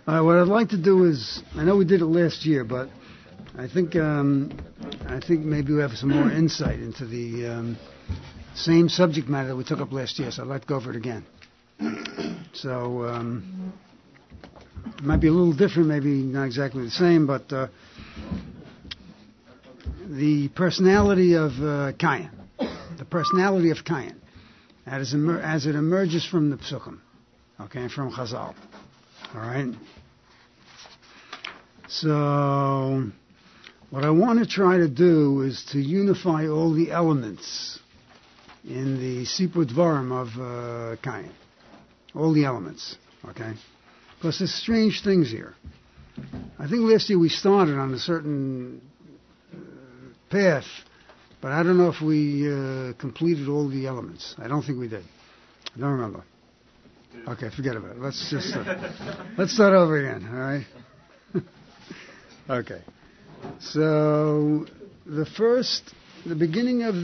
What I'd like to do is, I know we did it last year, but I think maybe we have some more insight into the same subject matter that we took up last year. So I'd like to go over it again. So it might be a little different, maybe not exactly the same, but the personality of Cain, as it emerges from the Psukim, okay, from Chazal. All right. So, what I want to try to do is to unify all the elements in the Sipur Dvarim of Cain. All the elements, okay? Because there's strange things here. I think last year we started on a certain path, but I don't know if we completed all the elements. I don't think we did. I don't remember. Okay, forget about it. Let's just let's start over again. All right. Okay. So the beginning of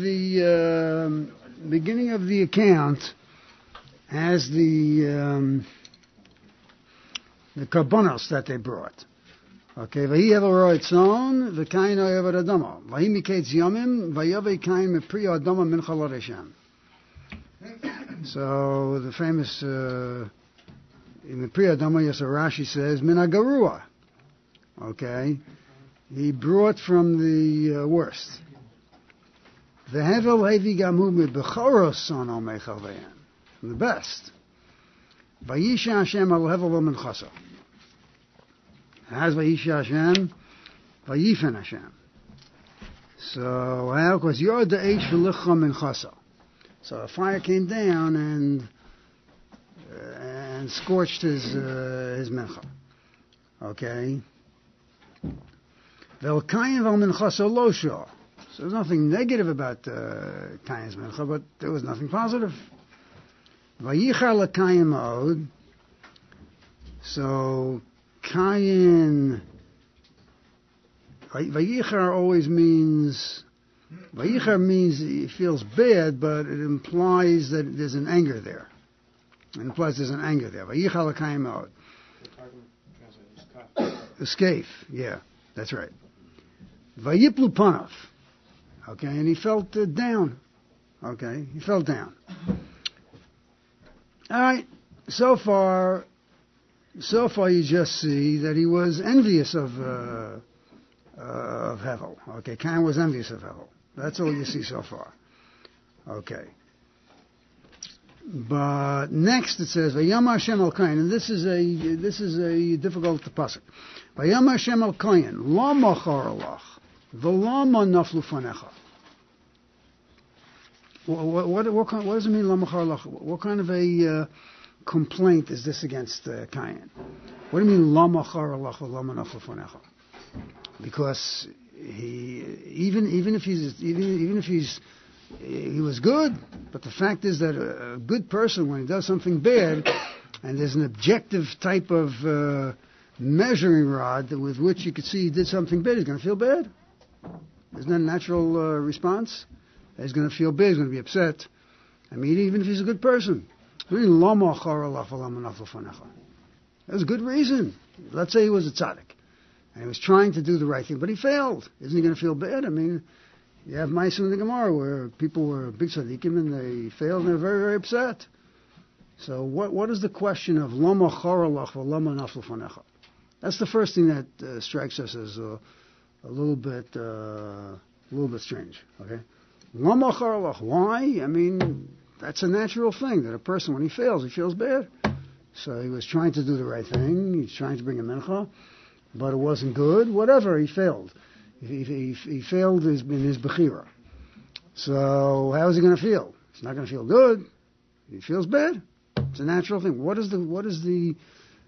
the account has the karbonos that they brought. Okay. Vayi evel roitzon v'kain oyev adama. Vayi miketz yomim vayovei kain mepri adama min chalor Hashem. So the famous in the Pri Adama, yes, Rashi says min hagarua. Okay, he brought from the worst. The hevel hevi gamu bechoros son al mechal ve'en, from the best. Vayisha Hashem al hevel lo min chasa. Has Vayisha Hashem, Vayifen Hashem. So how? Because you're the eish v'licha min chasa. So a fire came down and scorched his mincha. Okay. Vel kain vel mincha lo shah. So there's nothing negative about Cain's mincha, but there was nothing positive. Vayichar l'Cain ma'od. So Cain, Vayichar always means. Vayichar means he feels bad, but it implies that there's an anger there. It implies there's an anger there. Vayichar l'Cain ma'od. Escape, yeah, that's right. Vayiplu panav. Okay, and he felt down. Okay, he felt down. All right, so far you just see that he was envious of Hevel. Okay, Cain was envious of Hevel. That's all you see so far. Okay. But next it says, Vayam Hashem al Cain, and this is a difficult pasuk. Vayam Hashem al Cain, lama charalach, v'lama naflu fanecha. What does it mean, lama charalach? What kind of a complaint is this against Cain? What do you mean, lama charalach, v'lama naflu fanecha? Because he was good, but the fact is that a good person, when he does something bad, and there's an objective type of measuring rod with which you could see he did something bad, he's going to feel bad. Isn't that a natural response? He's going to feel bad, he's going to be upset. I mean, even if he's a good person. There's a good reason. Let's say he was a tzaddik. And he was trying to do the right thing, but he failed. Isn't he going to feel bad? I mean, you have Ma'asim in the Gemara where people were big tzaddikim and they failed and they're very, very upset. So what is the question of lama charalach v'lama naflu fanecha? That's the first thing that strikes us as a little bit strange. Okay, lama charalach. Why? I mean, that's a natural thing that a person, when he fails, he feels bad. So he was trying to do the right thing. He's trying to bring a mincha. But it wasn't good. Whatever, he failed. He failed in his bechira. So how is he going to feel? He's not going to feel good. He feels bad. It's a natural thing. What is the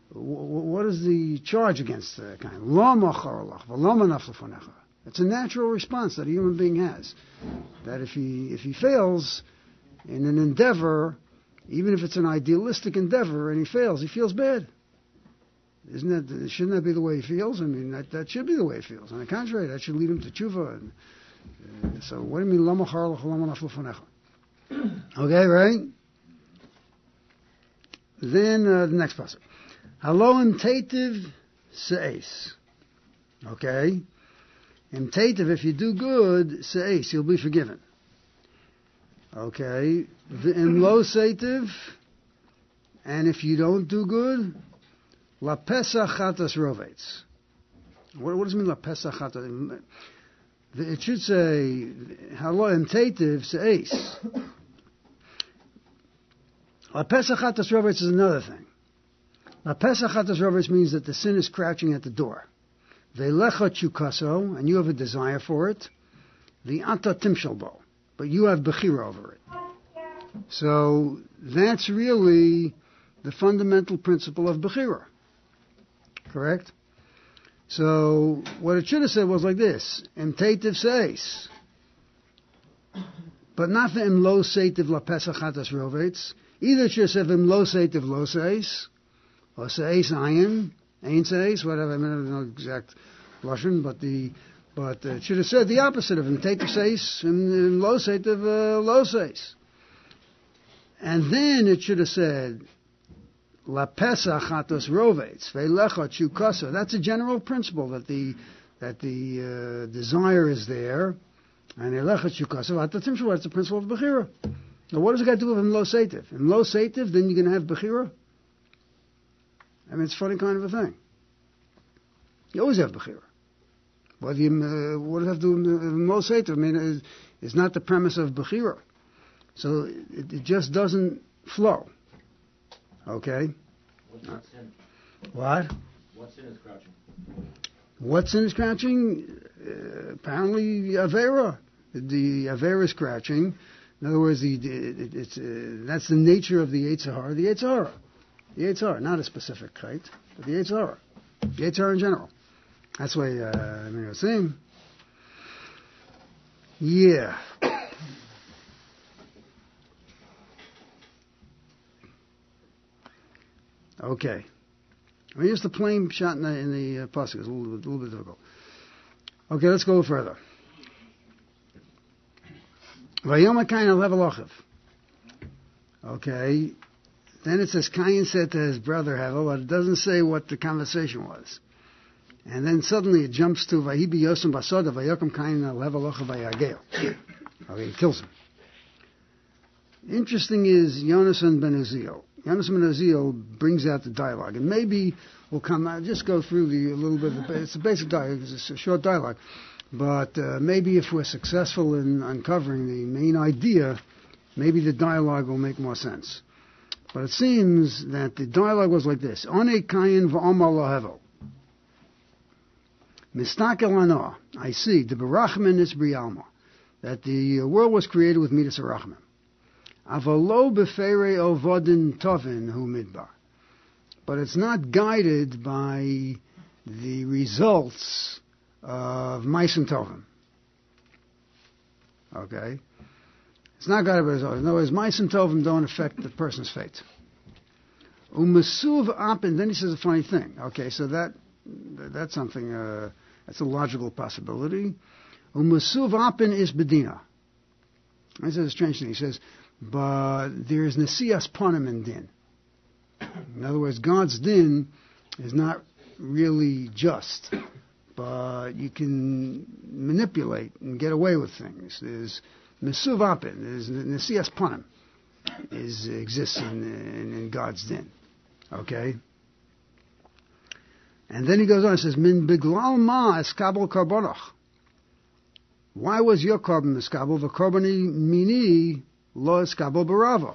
charge against Cain? Lama charalach v'lama naflu fanecha. It's a natural response that a human being has. That if he fails in an endeavor, even if it's an idealistic endeavor, and he fails, he feels bad. Shouldn't that be the way he feels? I mean, that should be the way he feels. On the contrary, that should lead him to tshuva. So what do you mean, lama charalach lama naflu fanecha? Okay, right? Then the next passage. Halo imtativ se'es. Okay? Imtativ, if you do good, se'es, you'll be forgiven. Okay? V'im lo seitiv, and if you don't do good, la pesach chatas rovetz. What does it mean, la pesach chatas? It should say, halo imtativ se'es. La pesach chatas rovetz is another thing. La pesach chatas rovetz means that the sin is crouching at the door. Ve'lecha chukaso, and you have a desire for it. Ve'ata timshalbo, but you have bechira over it. So that's really the fundamental principle of bechira. Correct? So what it should have said was like this: imtativ seis, but not the im lo seitiv la pesach chatas rovetz. Either it should have said im lo seitiv lo seis, or seis ayin, ain seis, whatever. I mean, I don't know exact Russian, but it should have said the opposite of imtativ seis, im lo seitiv lo seis. And then it should have said La Pesach Chatos Rovetz Ve'lecha Chukasa. That's a general principle that the desire is there, and Elecha Chukasa. That's the principle of Bechira. Now, what does it got to do with Im Lo Seitiv? Im Lo Seitiv, then you're going to have Bechira. I mean, it's a funny kind of a thing. You always have Bechira. What does it have to do with Im Lo Seitiv? I mean, it's not the premise of Bechira. So it just doesn't flow. Okay? What's sin? What? What sin is crouching? What sin is crouching? Apparently, Avera. The Avera is crouching. In other words, that's the nature of the Yetzer Hara. The Yetzer Hara, not a specific height, but the Yetzer Hara. The Yetzer Hara in general. That's why I was saying. Yeah. Okay. I mean, just the plain shot in the pasuk is a little bit difficult. Okay, let's go further. Vayoma Kain level ochiv. Okay. Then it says Cain said to his brother Hevel, but it doesn't say what the conversation was. And then suddenly it jumps to Vahibi Yosem Basoda Vayokum Cain level ochiv Vayageo. Okay, he kills him. Interesting is Yonasan ben Uziel. Yonasan ben Uziel brings out the dialogue, and maybe we'll just go through a little bit. It's a basic dialogue. It's a short dialogue, but maybe if we're successful in uncovering the main idea, maybe the dialogue will make more sense. But it seems that the dialogue was like this: One kayin v'amar lo hevel. Mistakel ano. I see the berachman is brialma, that the world was created with midas arachman. Avalo befere ovodin tovin hu midbar. But it's not guided by the results of Maisen Tovim. Okay? It's not guided by the results. In other words, Maisen Tovim don't affect the person's fate. Umasuv apin, then he says a funny thing. Okay, so that's something, that's a logical possibility. Umasuv apin is bedina. He says a strange thing. He says, but there is Nesias Panim in Din. In other words, God's Din is not really just, but you can manipulate and get away with things. There's Mesuv Apin, there's Nesias Panim exists in God's Din. Okay? And then he goes on and says, Min Biglal Ma Eskabel Karbonach. Why was your carbon Eskabel? The carboni mini lo Eskabel Barava.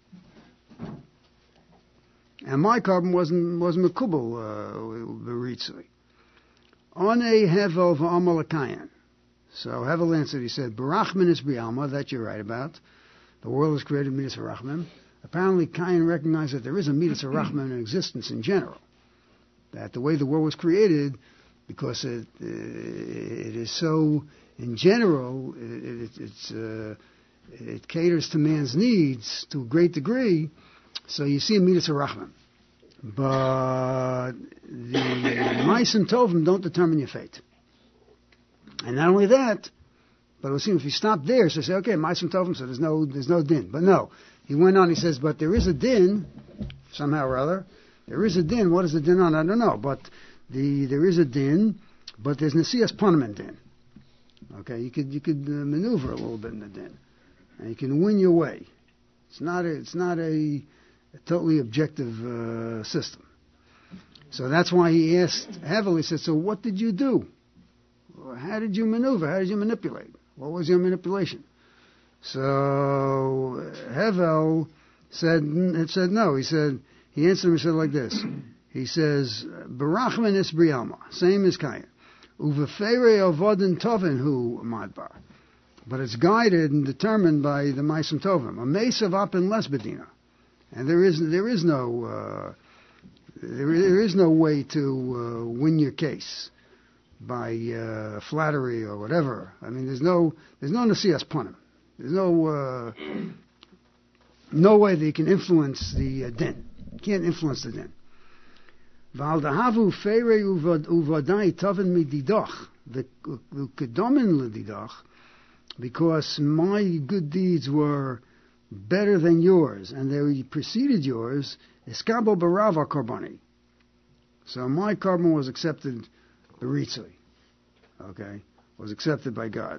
And my carbon wasn't Mekubal Beritzli. On a Hevel v'amalakayan. So Hevel answered, he said, Barachman is Brialma, that you're right about. The world is created Midas Harachman. Apparently Cain recognized that there is a Midas Harachman in existence in general. That the way the world was created, because it is so, in general, it caters to man's needs to a great degree. So you see a Midas Harachman. But the mice and tovim don't determine your fate. And not only that, but it would seem if you stop there, so say, okay, mice and tovim, so there's no din. But no, he went on, he says, but there is a din, somehow or other, There is a din. What is the din on? I don't know. But there is a din, but there's Nesias Ponim din. Okay, you could maneuver a little bit in the din, and you can win your way. It's not a totally objective system. So that's why he asked Hevel. He said, "So what did you do? How did you maneuver? How did you manipulate? What was your manipulation?" So Hevel said no. He answered him. He said like this. He says, "Barachman is brialma, same as Kayin. Uvefere avoden tovin hu madbar, but it's guided and determined by the Ma'asim Tovim. A mesav up in less bedina, and there is no way to win your case by flattery or whatever. I mean, there's no nesias ponim. There's no way that you can influence the din. You can't influence the din. Valdahavu feire uvadai tovin mididach the kedomin lididach, because my good deeds were better than yours, and they preceded yours. Eskabo barava karbani. So my carbon was accepted, beritzui, okay, was accepted by God.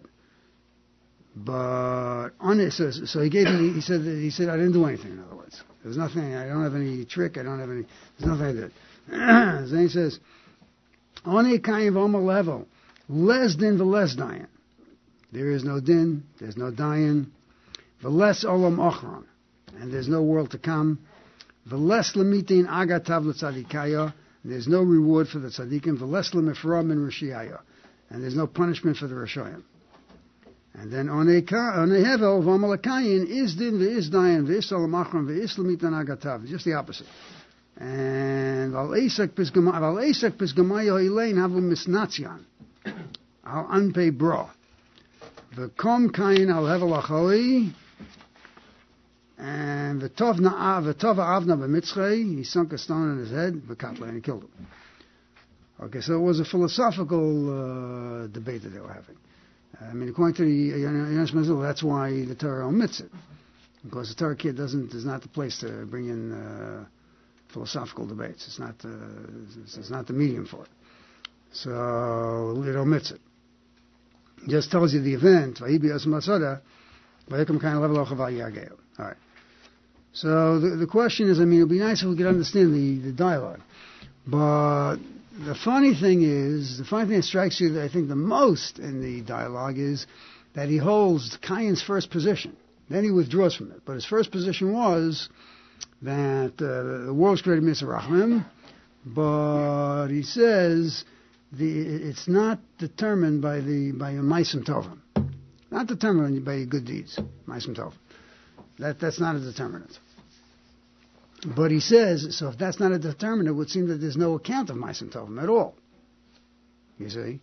But on it, so he gave me. He said I didn't do anything. In other words, there's nothing. I don't have any trick. I don't have any. There's nothing I did. Then he says, on a kind of level, less din v'less dayan. There is no din. There's no dayan. V'less olam ochron, and there's no world to come. V'less lemitin agatav l'tzadikaya. There's no reward for the tzaddikim. V'less lemifram in rishiyaya, and there's no punishment for the rishayim. And then on a hevel v'amalakayin is din v'is dayan v'is olam ochron v'is lemitin agatav. Just the opposite. And al esak pisgamayo elaine havu misnatzian al anpei bra v'kom kayin al hevel achoi. And the Tova Avna b'mitzrei, he sunk a stone in his head, v'katla, and he killed him. Okay, so it was a philosophical debate that they were having. I mean, according to the Yonesh Mazul, that's why the Torah omits it, because the Torah kid is not the place to bring in philosophical debates. It's not the medium for it. So it omits it. It just tells you the event. All right. So the question is, I mean, it would be nice if we could understand the dialogue. But the funny thing that strikes you, that I think the most in the dialogue, is that he holds Cain's first position. Then he withdraws from it. But his first position was that the world's created Mitzrayim, but he says it's not determined by your Ma'asim Tovim. Not determined by your good deeds, Ma'asim Tovim. That's not a determinant. But he says, so if that's not a determinant, it would seem that there's no account of Ma'asim Tovim at all. You see?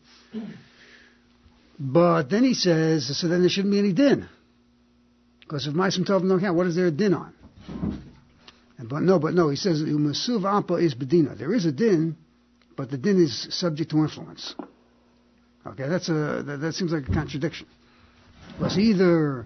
But then he says, so then there shouldn't be any din. Because if Ma'asim Tovim don't count, what is there a din on? But no, he says, Umasuv Ampa is bedina. There is a din, but the din is subject to influence. Okay, that seems like a contradiction. Because either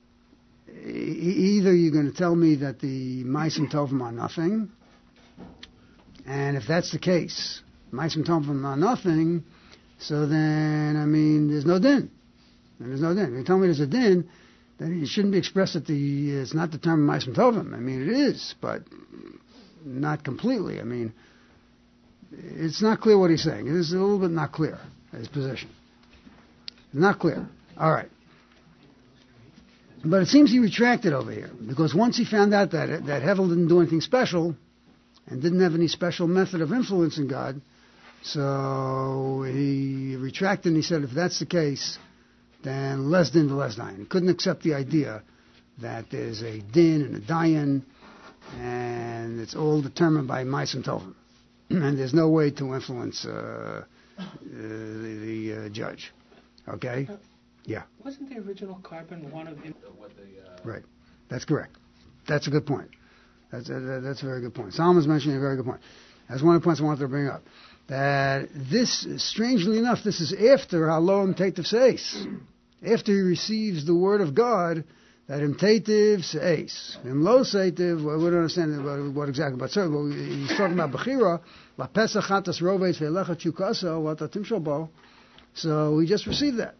you're going to tell me that the Ma'asim Tovim are nothing, and if that's the case, Ma'asim Tovim are nothing, so then, I mean, there's no din. And there's no din. If you tell me there's a din, then it shouldn't be expressed that it's not determined Ma'asim Tovim. I mean, it is, but not completely. I mean, it's not clear what he's saying. It is a little bit not clear, his position. Not clear. All right. But it seems he retracted over here, because once he found out that Hevel didn't do anything special and didn't have any special method of influencing God, so he retracted and he said, if that's the case, then less din to less dayan. He couldn't accept the idea that there's a din and a dayan, and it's all determined by Ma'asim Tovim, and there's no way to influence the judge. Okay? Yeah. Wasn't the original carbon one of the... Right. That's correct. That's a good point. That's a very good point. Solomon's mentioning a very good point. That's one of the points I wanted to bring up. That this, strangely enough, this is after Halom Tetiv Seis. After he receives the word of God that im teitiv se'es. Im lo seitiv, well, we don't understand what exactly, but certainly he's talking about Bechira, la pesach chatas roves ve'elecha chukasa, what atim shalbo. So we just received that.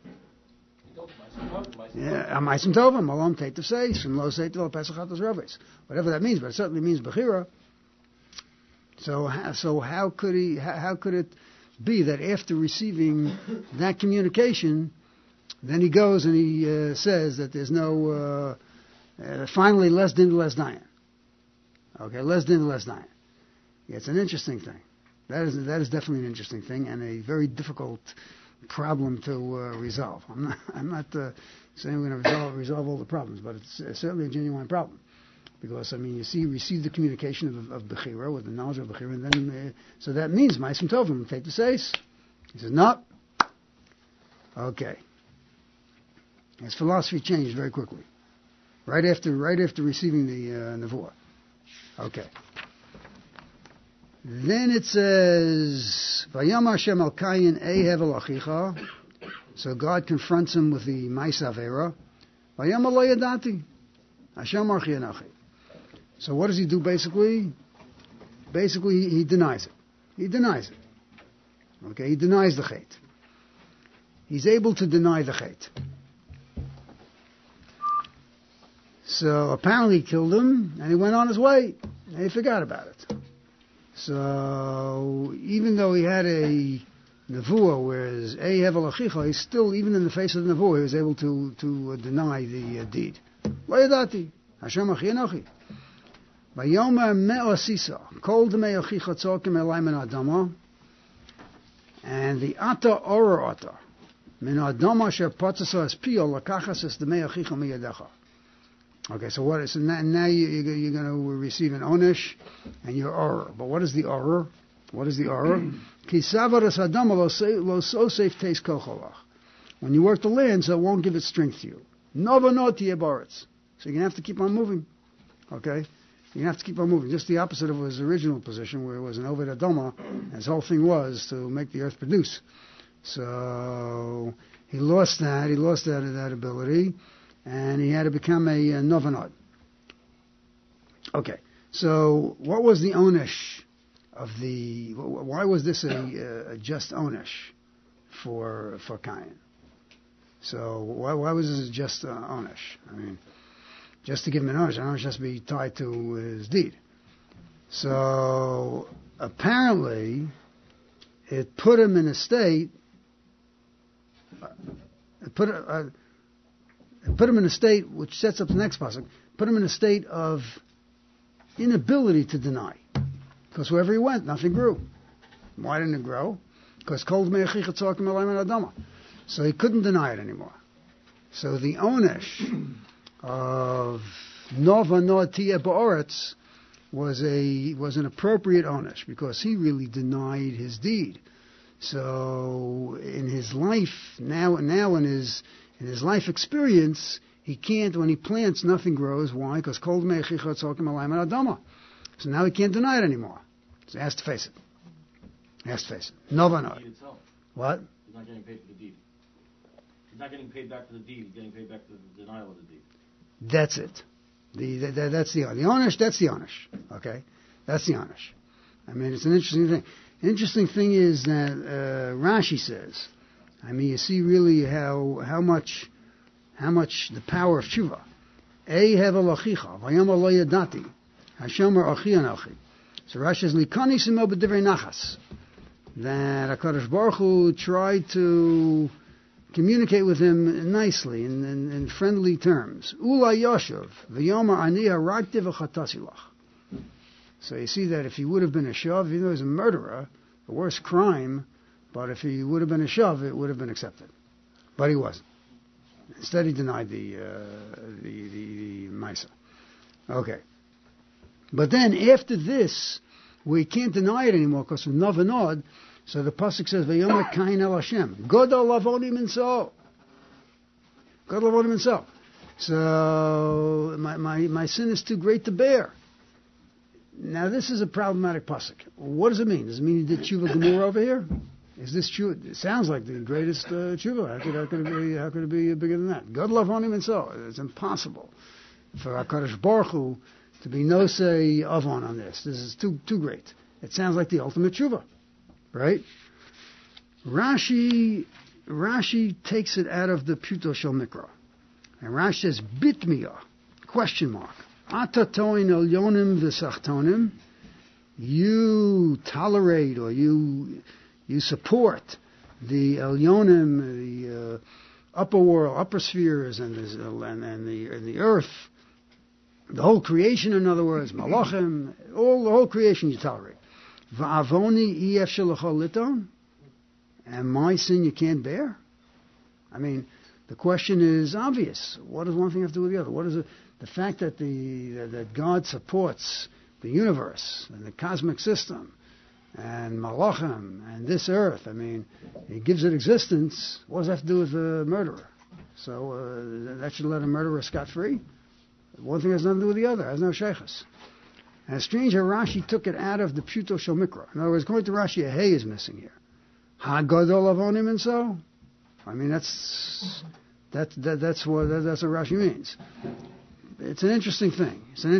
Yeah, amaisim tovim, alom teitiv se'es, im lo seitiv, la pesach chatas roves. Whatever that means, but it certainly means Bechira. So how could it be that after receiving that communication, then he goes and he says that there's no, finally, less din, less dayan. Okay, less din, less dayan. Yeah, it's an interesting thing. That is definitely an interesting thing and a very difficult problem to resolve. I'm not saying we're going to resolve all the problems, but it's certainly a genuine problem. Because, I mean, you see, you receive the communication of Bechira, with the knowledge of Bechira, and then, so that means, Ma'asim Tovim, take the seis. He says, no. Okay. His philosophy changed very quickly. Right after receiving the Nevuah. Okay. Then it says, Vayam Hashem al Kayin Ehev el Achicha. So God confronts him with the Ma'aseh Avera. Vayam lo yadati. Hashem archi anachi. So what does he do basically? Basically, he denies it. He denies it. Okay, he denies the chait. He's able to deny the chait. So apparently he killed him, and he went on his way, and he forgot about it. So even though he had a nevuah, whereas Ehev el Achicha, he's still, even in the face of the nevuah, he was able to deny the deed. Lo yadati, Hashem achi enochi. Vayomer me'o sisa, kol demei achicha tzokim elai min adama, and the ata ora ata, min adama asher potzasa es pio, lakachas es demei achicha miyadecha. Okay, so what is, so now you're going to receive an onesh, and your ora. But what is the ora? What is the ora? Ki savaras adama lo so safe taste kocholach. When you work the land, so it won't give its strength to you. Nova not to baritz. So you're going to have to keep on moving. Okay? You have to keep on moving. Just the opposite of his original position, where it was an Oved Adoma, and his whole thing was to make the earth produce. So he lost that. He lost that ability, and he had to become a Novanod. Okay. So what was the onesh of the? Why was this a just onesh for Cain? So why was this just onesh? I mean, just to give him an onesh, an onesh has to be tied to his deed. So apparently, it put him in a state. It put him in a state which sets up the next pasuk. Put him in a state of inability to deny, because wherever he went, nothing grew. Why didn't it grow? Because kol dmei achicha tzokim elai min adama. So he couldn't deny it anymore. So the onesh of nova no tia ba'oretz was an appropriate onesh, because he really denied his deed. So in his life now in his life experience, he can't, when he plants, nothing grows. Why? Because kol dmei achicha tzokim elai min adama. So now he can't deny it anymore. So he has to face it. He has to face it. Nova no. What? He's not getting paid for the deed. He's not getting paid back for the deed. He's getting paid back for the denial of the deed. That's it. That's the onesh. That's the onesh. Okay, that's the onesh. I mean, it's an interesting thing. The interesting thing is that Rashi says. I mean, you see really how much the power of tshuva. Ehev el achicha vayamar lo yadati Hashomer achi anachi. So Rashi says likani simo b'divrei nachas, that HaKadosh Baruch Hu tried to communicate with him nicely, in friendly terms. Ula yoshev v'yomer ani harakti v'chatasi lach. So you see that if he would have been a shav, even though he's a murderer, the worst crime, but if he would have been a shav, it would have been accepted. But he wasn't. Instead, he denied the Maisa. Okay. But then after this, we can't deny it anymore because of Navanod. So the pasuk says, "Vayomer Kain el Hashem, Godol avodim minso." Godol avodim minso. So my sin is too great to bear. Now this is a problematic pasuk. What does it mean? Does it mean he did tshuva gemur over here? Is this true? It sounds like the greatest tshuva. How could it be bigger than that? God love on him and so. It's impossible for HaKadosh Baruch Hu to be no say avon on this. This is too great. It sounds like the ultimate tshuva, right? Rashi takes it out of the Pshuto Shel Mikra. And Rashi says, Bitmiya, question mark. Ata toin elyonim v'sachtonim. You tolerate or you support the elyonim, the upper world, upper spheres, and the earth, the whole creation, in other words, malachim, the whole creation you tolerate. Va'avoni ef shelachol liton. And my sin you can't bear? I mean, the question is obvious. What does one thing have to do with the other? What is it? The fact that that God supports the universe and the cosmic system and malachim and this earth. I mean, He gives it existence. What does that have to do with a murderer? So that should let a murderer scot-free? One thing has nothing to do with the other. It has no sheikhus. And it's strange how Rashi took it out of the Pshuto Shel Mikra. In other words, according to Rashi, a hey is missing here. Ha-gadol avonim and so. I mean, that's what Rashi means. It's an interesting thing.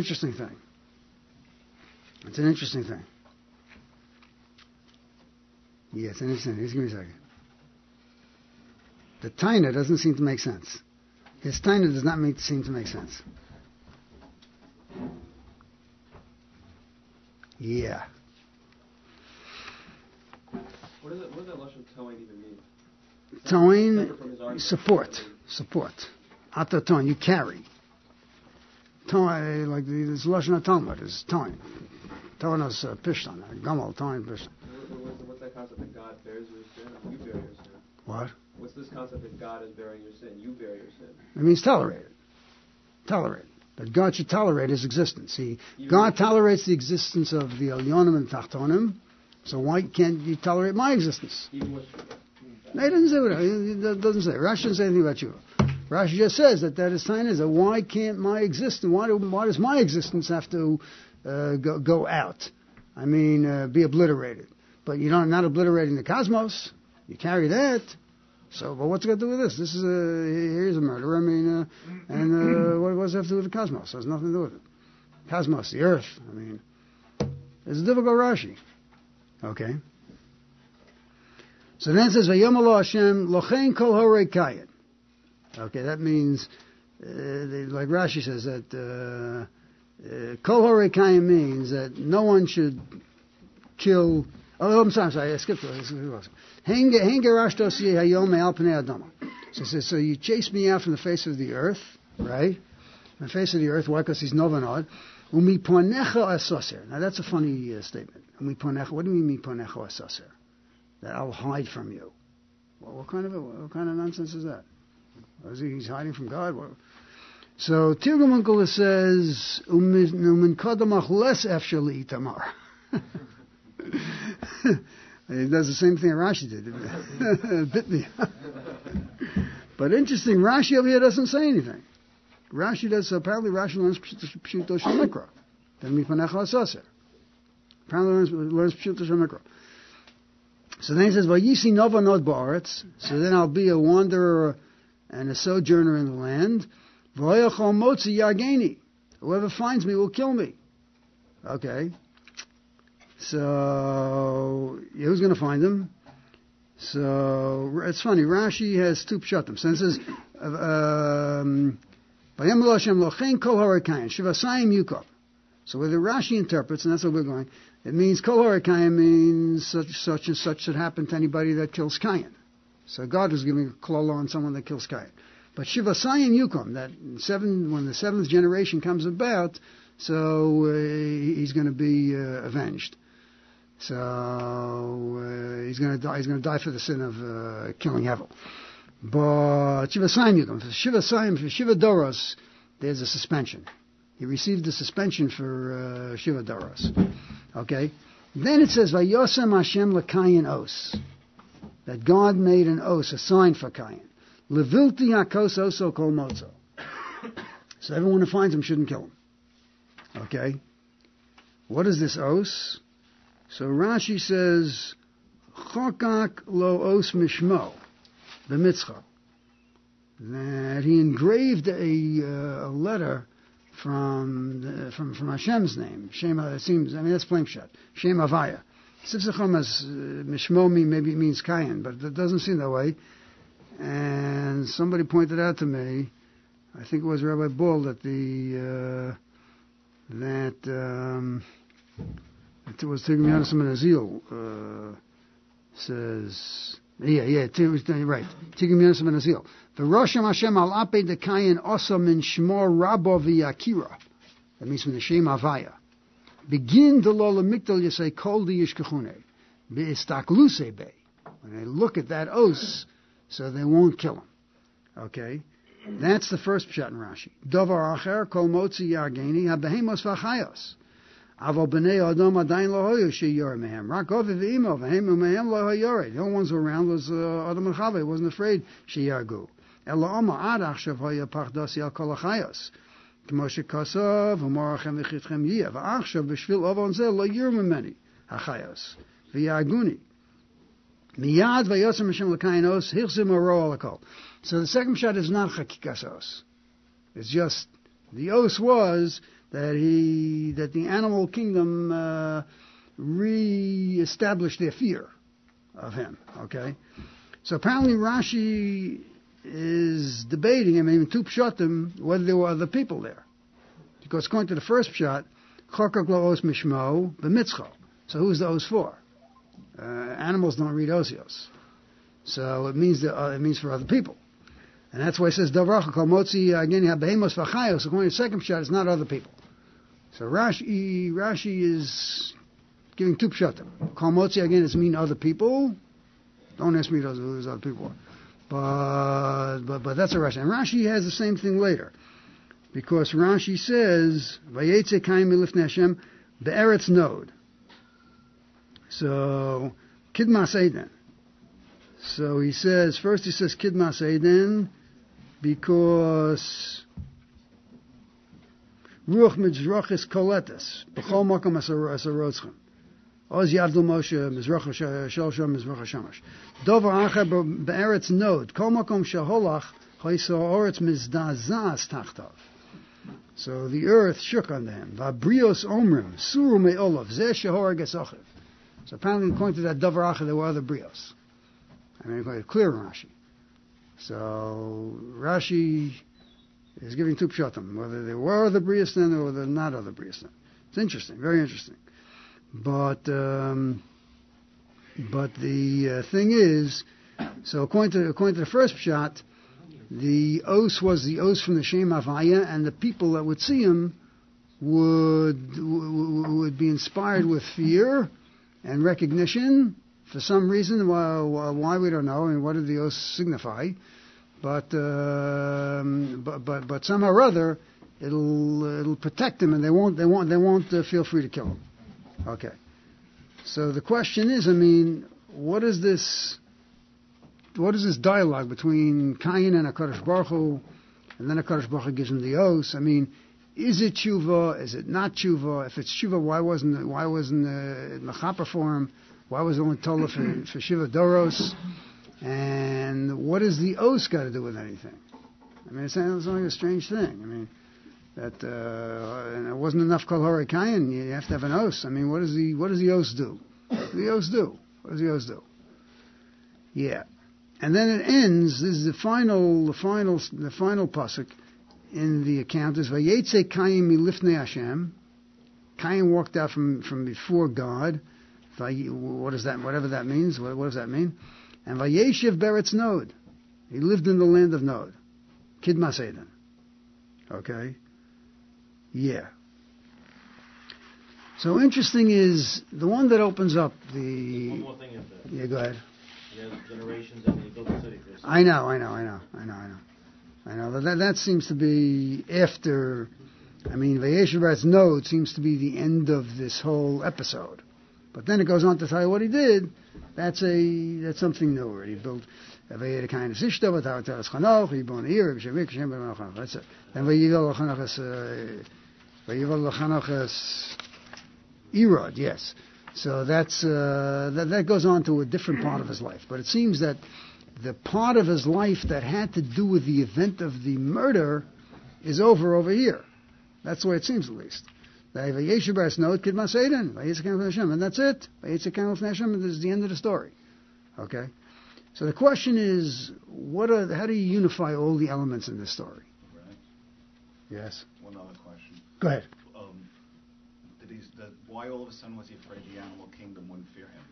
Yeah, it's an interesting thing. Just give me a second. The Taina doesn't seem to make sense. His Taina does not seem to make sense. Yeah. What does that lashon towing even mean? Towing, support. Ata towing, you carry. Towing, like this lashon Talmud is towing. Towing us pishtan, gamal towing pishtan. What's that concept that God bears your sin and you bear your sin? What? What's this concept that God is bearing your sin, you bear your sin? It means tolerate it. That God should tolerate His existence. God tolerates the existence of the Elyonim and Tachtonim, so why can't you tolerate my existence? Even with No, he doesn't say what it doesn't say. Rashi doesn't say anything about you. Rashi just says that his sign is that why can't my existence, why does my existence have to go out? I mean, be obliterated. But you're not obliterating the cosmos. You carry that. So, but what's it got to do with this? This is here's a murderer. I mean, what does it have to do with the cosmos? It has nothing to do with it. Cosmos, the earth. I mean, it's a difficult Rashi. Okay. So then it says, Vayomalo Hashem lochein kol horei kayin. Okay, that means, like Rashi says, that kol horei kayin means that no one should kill. Oh, I'm sorry, I skipped it. So you chased me out from the face of the earth, right? From the face of the earth. Why? Because he's novanod. Now that's a funny statement. What do you mean miponecha asaser? That I'll hide from you. Well, what kind of nonsense is that? He's hiding from God. What? So Tirgum Uncle says umin kadamach les efshali itamar. He does the same thing Rashi did. Bit me. But interesting, Rashi over here doesn't say anything. Rashi does. So apparently Rashi learns Pshuto Shel Mikra. Then mipanecha asaser. Apparently learns Pshuto Shel Mikra. So then he says, "Vayisi nova not ba'aretz." So then I'll be a wanderer and a sojourner in the land. V'ayachol motzi yageni. Whoever finds me will kill me. Okay. So who's going to find him? So it's funny. Rashi has two pshatim. So it says, "Vayamel Hashem lochein kol harakayin shivasayim yukov." So whether Rashi interprets, and that's what we're going, it means kol harakayin means such and such should happen to anybody that kills Kayin. So God was giving a klala on someone that kills Kayin. But shivasayim yukom, that when the seventh generation comes about, so he's going to be avenged. So he's going to die. He's going to die for the sin of killing Hevel. But Shivasayim Yugam, for Shiva Doros, there's a suspension. He received a suspension for Shiva Doros. Okay. Then it says Vayosem Hashem LeKayin Os, that God made an os, a sign for Kayin. Levilti Hakos Oso Kol Mozo. So everyone who finds him shouldn't kill him. Okay. What is this os? So Rashi says, Chokak lo os mishmo, b'mitzcha. That he engraved a letter from Hashem's name. Shema, it seems, that's plain shot. Shem Havaya. Sifsachom as Mishmomi, maybe it means Kayan, but it doesn't seem that way. And somebody pointed out to me, I think it was Rabbi Bull, that it was Tigrim Yonasim and Azil says, right, Tigrim Yonasim and Azil. The Rosham Hashem al Ape de Kayan also min Shmor Rabo v'Yakira. That means from the Shem Havaya. Begin the Lola Mikdal Yasei Kol di Yishkechune. Be'istaklusei Bei. When they look at that os, so they won't kill him. Okay? That's the first pshat in Rashi. Dovar acher kol motzi yargeni habehemos v'chayos. Avo b'nei Adam adayin lo hoyo sheyor mehem. Rak ovi v'imo v'hem u'mehem lo hoyore. The only ones who were around was Adam and Chava. He wasn't afraid sheyargu. Ela oma ad achshav hoya pachdosi al kol hachayos. כמו שכסף, ומורכם וחיתכם יהיה, ועכשיו בשביל אבון זה לא יראו ממני, החייס, ויהגוני. מיד ויוצא משם לקין אוס, החזיר מורו על הכל. So the second shot is not chakikas os. It's just, the os was that the animal kingdom re-established their fear of him, okay? So apparently Rashi is debating, two pshatim, whether there were other people there. Because according to the first pshat, chokak lo os mishmo b'mitzcho. So who's the os for? Animals don't read osios. So it means for other people. And that's why it says, Davrach kol motzi ageni ha-behemos v'chayos. According to the second pshat, it's not other people. So Rashi is giving two pshatim. Kol motzi again is mean other people. Don't ask me who those other people are. But that's a Rashi. And Rashi has the same thing later. Because Rashi says, Vayetze kaim milifnei Hashem be'eretz nod. So, Kidmas Eden. So he says Kidmas Eden because Ruach Mizrachis Koletes B'chol Makom Asarotzchem. Oz Yavdu Moshe Mizrach Shalsham Mizrach Shamash. Dover Acher Be'eretz Nod Kol Makom Shaholach Chayso Oretz Mizdazaz Tachtav. So the earth shook under him. Vabrios Omrim Suru Me'olav Zeh Shehor Gesachiv. So apparently, according to that Dover Acher, there were other brios. Quite clear in Rashi. So Rashi is giving two pshatim, whether there were other brios then or whether not other brios then. It's interesting, very interesting. But the thing is, so according to the first pshat, the os was the os from the Shem Havaya, and the people that would see him would be inspired with fear and recognition for some reason. Why we don't know, and what did the os signify? But somehow or other, it'll protect them, and they won't feel free to kill him. Okay. So the question is, what is this dialogue between Cain and HaKadosh Baruch Hu, and then HaKadosh Baruch Hu gives him the os? Is it tshuva? Is it not tshuva? If it's tshuva, why wasn't it mechaper for him? Why was it only told for Shiva Doros? And what does the os got to do with anything? It's only a strange thing. And it wasn't enough kol hore kayin. You have to have an os. What does the os do? What does the os do? Yeah. And then it ends. This is the final pasuk in the account is Vayetze Kayin milifnei Hashem. Kayin walked out from before God. What is that? Whatever that means. What does that mean? And Vayeshiv beretz Nod. He lived in the land of Nod. Kidmas Eden. Okay. Yeah. So interesting is the one that opens up the. One more thing is that. Yeah, go ahead. He has generations and he built the city for himself. I know. That seems to be after. Vayeshiv beretz Nod seems to be the end of this whole episode. But then it goes on to tell you what he did. That's something new. He built a kind of sishta, but Taras Chanoch, he born here, that's it. Then Vayival Chanoch es Erod, yes. So that goes on to a different part of his life. But it seems that the part of his life that had to do with the event of the murder is over here. That's the way it seems, at least. And that's it. And this is the end of the story. Okay? So the question is, how do you unify all the elements in this story? Right. Yes? One other question. Go ahead. Why all of a sudden was he afraid the animal kingdom wouldn't fear him?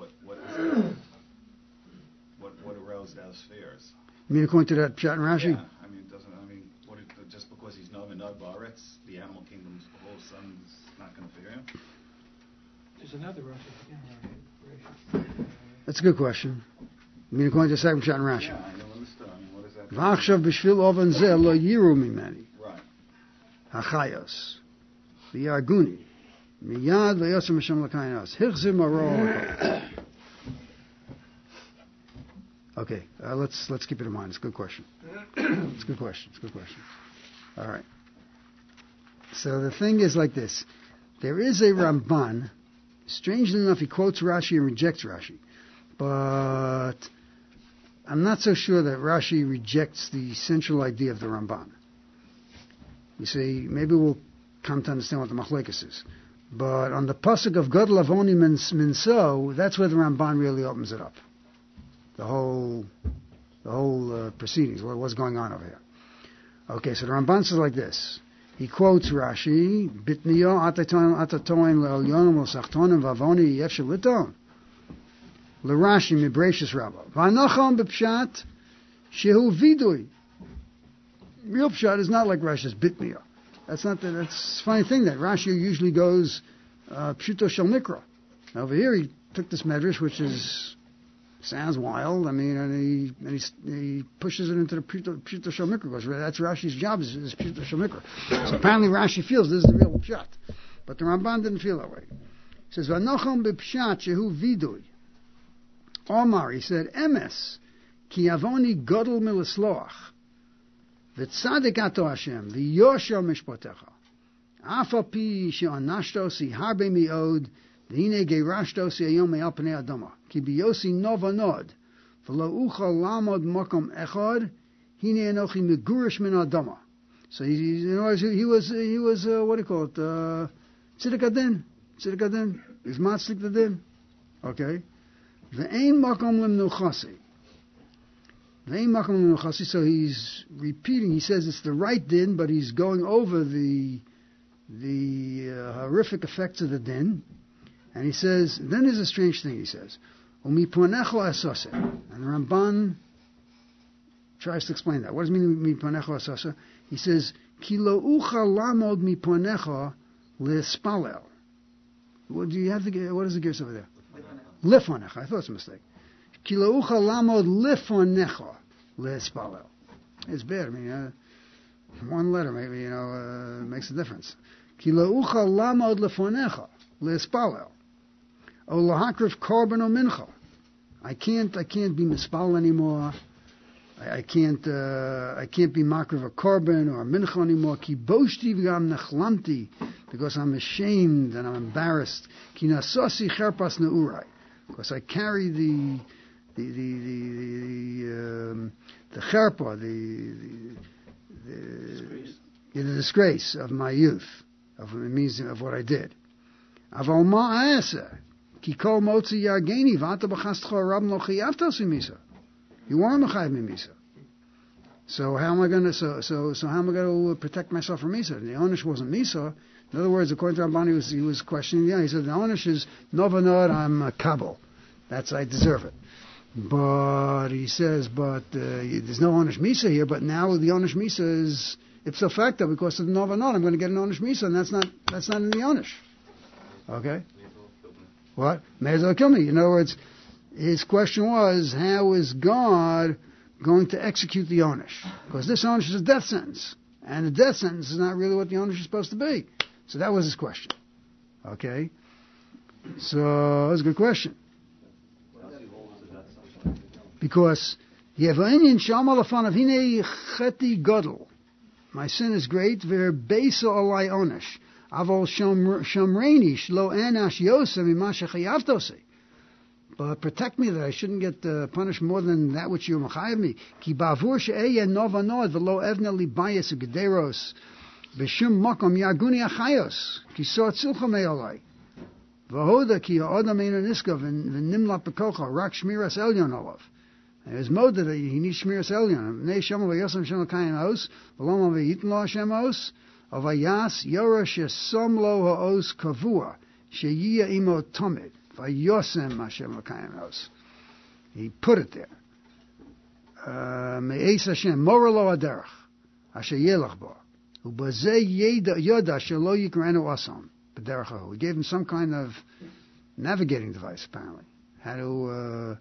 What aroused those fears? You mean according to that Pshat and Rashi? Yeah, just because he's Nov Baretz, the animal kingdom's all of a sudden not going to fear him? There's another Rashi. That's a good question. You mean according to the second Pshat and Rashi? Yeah, I don't understand. What is that? V'achshav b'shvil oven zeh lo yiru mimeni. Right. Hachayos. V'yarguni. Miyad v'yosem Hashem l'kainos. Hichzir maro. Okay, let's keep it in mind. It's a good question. It's a good question. All right. So the thing is like this. There is a Ramban. Strangely enough, he quotes Rashi and rejects Rashi. But I'm not so sure that Rashi rejects the central idea of the Ramban. You see, maybe we'll come to understand what the Machlekes is. But on the pasuk of Gadol Avoni Minso, that's where the Ramban really opens it up. The whole proceedings, what's going on over here. Okay, so the Ramban says like this. He quotes Rashi, Bitniyo atatoin le'elyonim l'sachtonim v'avoni yefshel liton. L'Rashi mibrachis rabba. V'anocham b'pshat shehu vidui. Real pshat is not like Rashi's Bitniyo. That's a funny thing that Rashi usually goes pshuto shel mikra. Over here he took this medrash, which sounds wild. I mean, and he pushes it into the pshuto shel mikra. Because that's Rashi's job is pshuto shel mikra. So apparently Rashi feels this is the real pshat, but the Ramban didn't feel that way. He says v'anocham b'pshat shehu vidui. Omar, he said emes ki avoni gadol milisloach. V'tzadik ato Hashem, v'yosher mishpotecha. Afapi she'anashtosi harbe mi'od, v'hine gerashtosi ayom me'al pnei adama. Ki biyosi nova nod, v'lo ucha lamod makom echad, hine enochi megurish min adama. So he was what do you call it? Tzidik adin. He's matzlik the din. Okay. V'ein makom lemnuchasi. So he's repeating. He says it's the right din, but he's going over the horrific effects of the din. And he says, then there's a strange thing. He says, "Umiponecho asase." And the Ramban tries to explain that. What does it mean umiponecho asase? He says, "Ki lo ucha lamod miponecho le'spalel." What does the gears over there? Lefonecha. I thought it's a mistake. Ki lo ucha lamod lefonecha le'spalel. It's bad. I mean, one letter maybe makes a difference. Ki lo ucha lamod lefonecha le'spalel. O lahakrif korban o mincha. I can't be mispal anymore. I can't be makriv a korban or a mincha anymore. Ki boshti v'gam nechlamti, because I'm ashamed and I'm embarrassed. Ki nasosi cherpas neurai, because I carry the cherpa, the disgrace of my youth, of what I did. Aval ma'aseh. Ki kol motzi yargeni v'ata b'chastcha rab lo chiyavtos misa. You are mechayiv misa. So how am I going to protect myself from misa? The onish wasn't misa. In other words, according to Ramban, he was questioning. Yeah, he said the onish is novanod. I'm a kabel. I deserve it. But he says, there's no onish misa here. But now the onish misa is ipso facto because of the novanod. I'm going to get an onish misa, and that's not in the onish. Okay. What? May as well kill me. In other words, his question was, how is God going to execute the onish? Because this onish is a death sentence. And a death sentence is not really what the onish is supposed to be. So that was his question. Okay? So, that was a good question. Because, Yevainian Shamal Afanav Hine Cheti Godel. My sin is great. Ver Beisa Olai Onish. Avol shomreini shlo enash yosem imasha chayavtosi. But protect me that I shouldn't get punished more than that which you mechayev me. Ki bavur she'eya nova nod v'lo evne libayas ugederos b'shum makom yaguni achayos ki so tzilcha me'olai v'hoda ki ha'odam eino niskav v'nimlat b'kocha rak shmiras elyon olav. There's mode that he needs shmiras elyon. Nei shema v'yosem shema kayin os v'loma v'yitin lo Hashem os avayas yora shesom lo ha'os kavua she'yia imo tomid. Vayosem Hashem l'kayim os. He put it there. Me'es Hashem moralo aderech asher yelach bo ubazeh yoda shelo yikrenu asam b'derechahu. He gave him some kind of navigating device, apparently. How to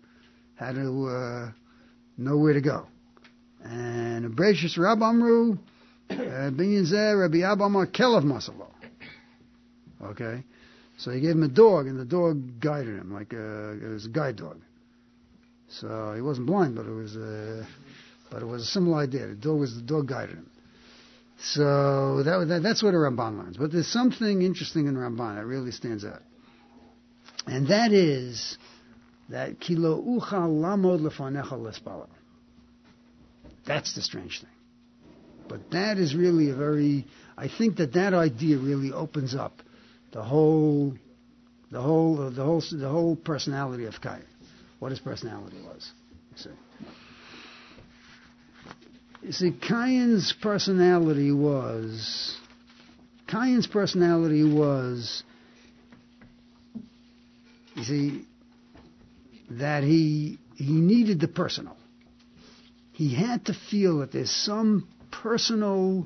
know where to go. And Bereshis Rab Amru binyan zeh Rabbi Abba Amar kelav masalo. Okay. So he gave him a dog, and the dog guided him, like it was a guide dog. So he wasn't blind, but it was a similar idea. The dog guided him. So that's what a Ramban learns. But there's something interesting in Ramban that really stands out, and that is that kilo ucha lamod lefanecha lespala. That's the strange thing. But that is really I think that idea really opens up the whole personality of Cain. What his personality was. You see, Cain's personality was you see, that he needed the personal. He had to feel that there's some personal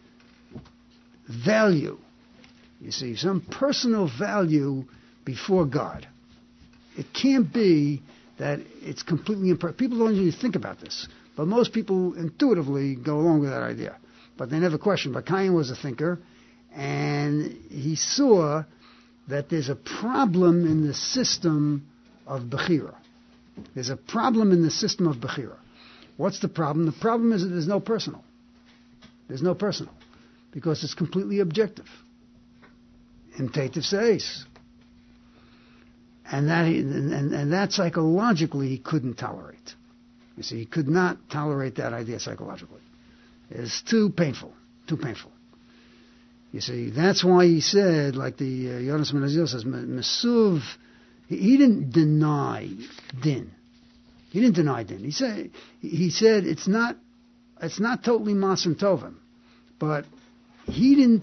value. You see, some personal value before God. It can't be that it's completely imperfect. People don't usually think about this, but most people intuitively go along with that idea. But they never question. But Cain was a thinker, and he saw that there's a problem in the system of Bechira. There's a problem in the system of Bechira. What's the problem? The problem is that there's no personal. There's no personal, because it's completely objective. Imtativ seis. And that psychologically he couldn't tolerate. You see, he could not tolerate that idea psychologically. It's too painful. You see, that's why he said, like the Yonas ben Azil says, Mesuv, he didn't deny din. He said it's not totally Masim Tovim, but it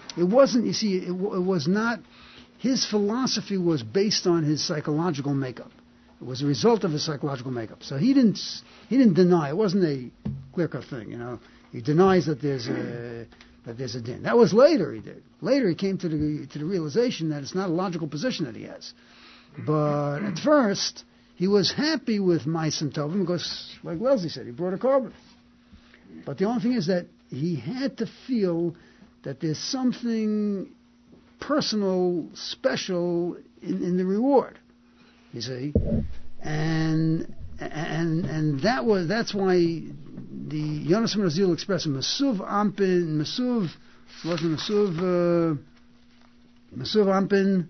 was not, his philosophy was based on his psychological makeup. It was a result of his psychological makeup. So he didn't deny. It wasn't a clear-cut thing, you know. He denies that there's a din. That was later he did. Later he came to the realization that it's not a logical position that he has. But at first, he was happy with Ma'asim Tovim because, like Wellesley said, he brought a carbon. But the only thing is that he had to feel that there's something personal, special in the reward. You see, and that's why the Yonas ben Azil expressed Mesuv Ampin, Mesuv Ampin.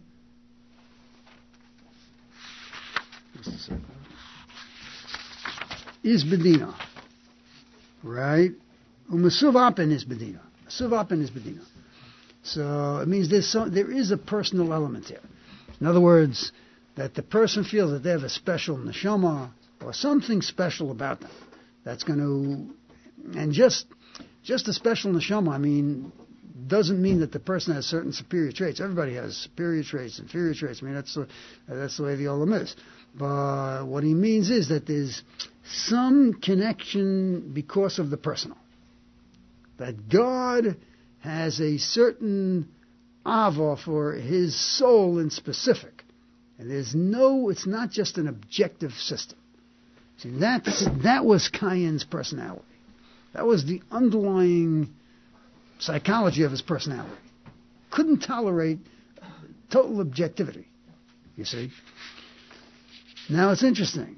Is Bedina, right? Mesuv Ampin is Bedina. Mesuv Ampin is Bedina. So it means there is a personal element here. In other words, that the person feels that they have a special neshama or something special about them. That's going to, and just a special neshama, I mean, doesn't mean that the person has certain superior traits. Everybody has superior traits, inferior traits. I mean, that's the way the olam is. But what he means is that there's some connection because of the personal. That God has a certain ava for his soul in specific. And it's not just an objective system. See, that was Cain's personality. That was the underlying psychology of his personality. Couldn't tolerate total objectivity, you see. Now it's interesting.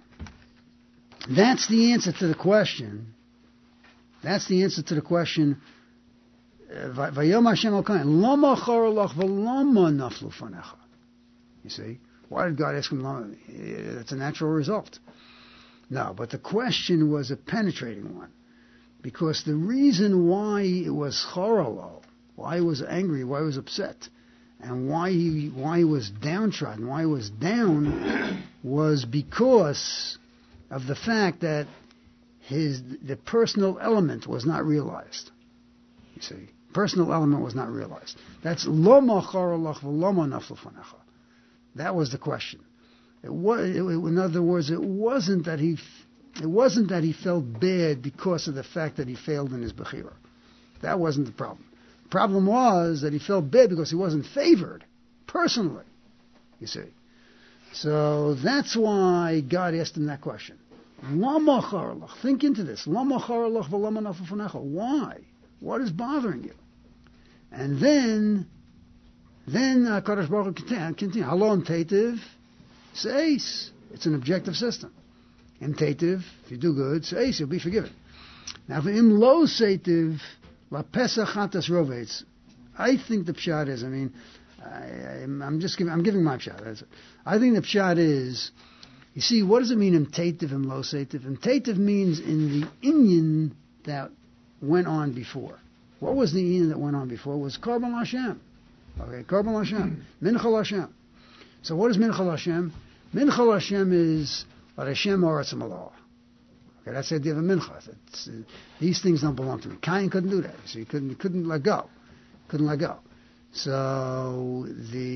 That's the answer to the question. Vayom Hashem al Kain, Lama charalach v'lama naflu fanecha. You see? Why did God ask him lama? That's a natural result. No, but the question was a penetrating one. Because the reason why it was charalo, why he was angry, why he was upset, and why he was downtrodden, why he was down, was because of the fact that the personal element was not realized. You see, personal element was not realized. That's loma charalach v'loma naflu fanecha. That was the question. In other words, it wasn't that he felt bad because of the fact that he failed in his bechira. That wasn't the problem. The problem was that he felt bad because he wasn't favored personally. You see, so that's why God asked him that question. Lama charalach. Think into this. Lama charalach v'lama naflu fanecha. Why? What is bothering you? And then Kadosh Baruch Hu continue. Halon teitiv seis. It's an objective system. Im teitiv, if you do good, seis, you'll be forgiven. Now, for im lo seitiv la pesach chatas rovetz. I think the pshat is. I'm giving my pshat. I think the pshat is. You see, what does it mean im teitiv, im lo seitiv? Im teitiv means in the inyan that went on before. What was the inyan that went on before? It was Korban Hashem. Okay, Korban Hashem. Minchal Hashem. So what is Minchal Hashem? Minchal Hashem is what Hashem Oretz Malah. Okay, that's the idea of a mincha. These things don't belong to me. Cain couldn't do that. So he couldn't let go. Couldn't let go. So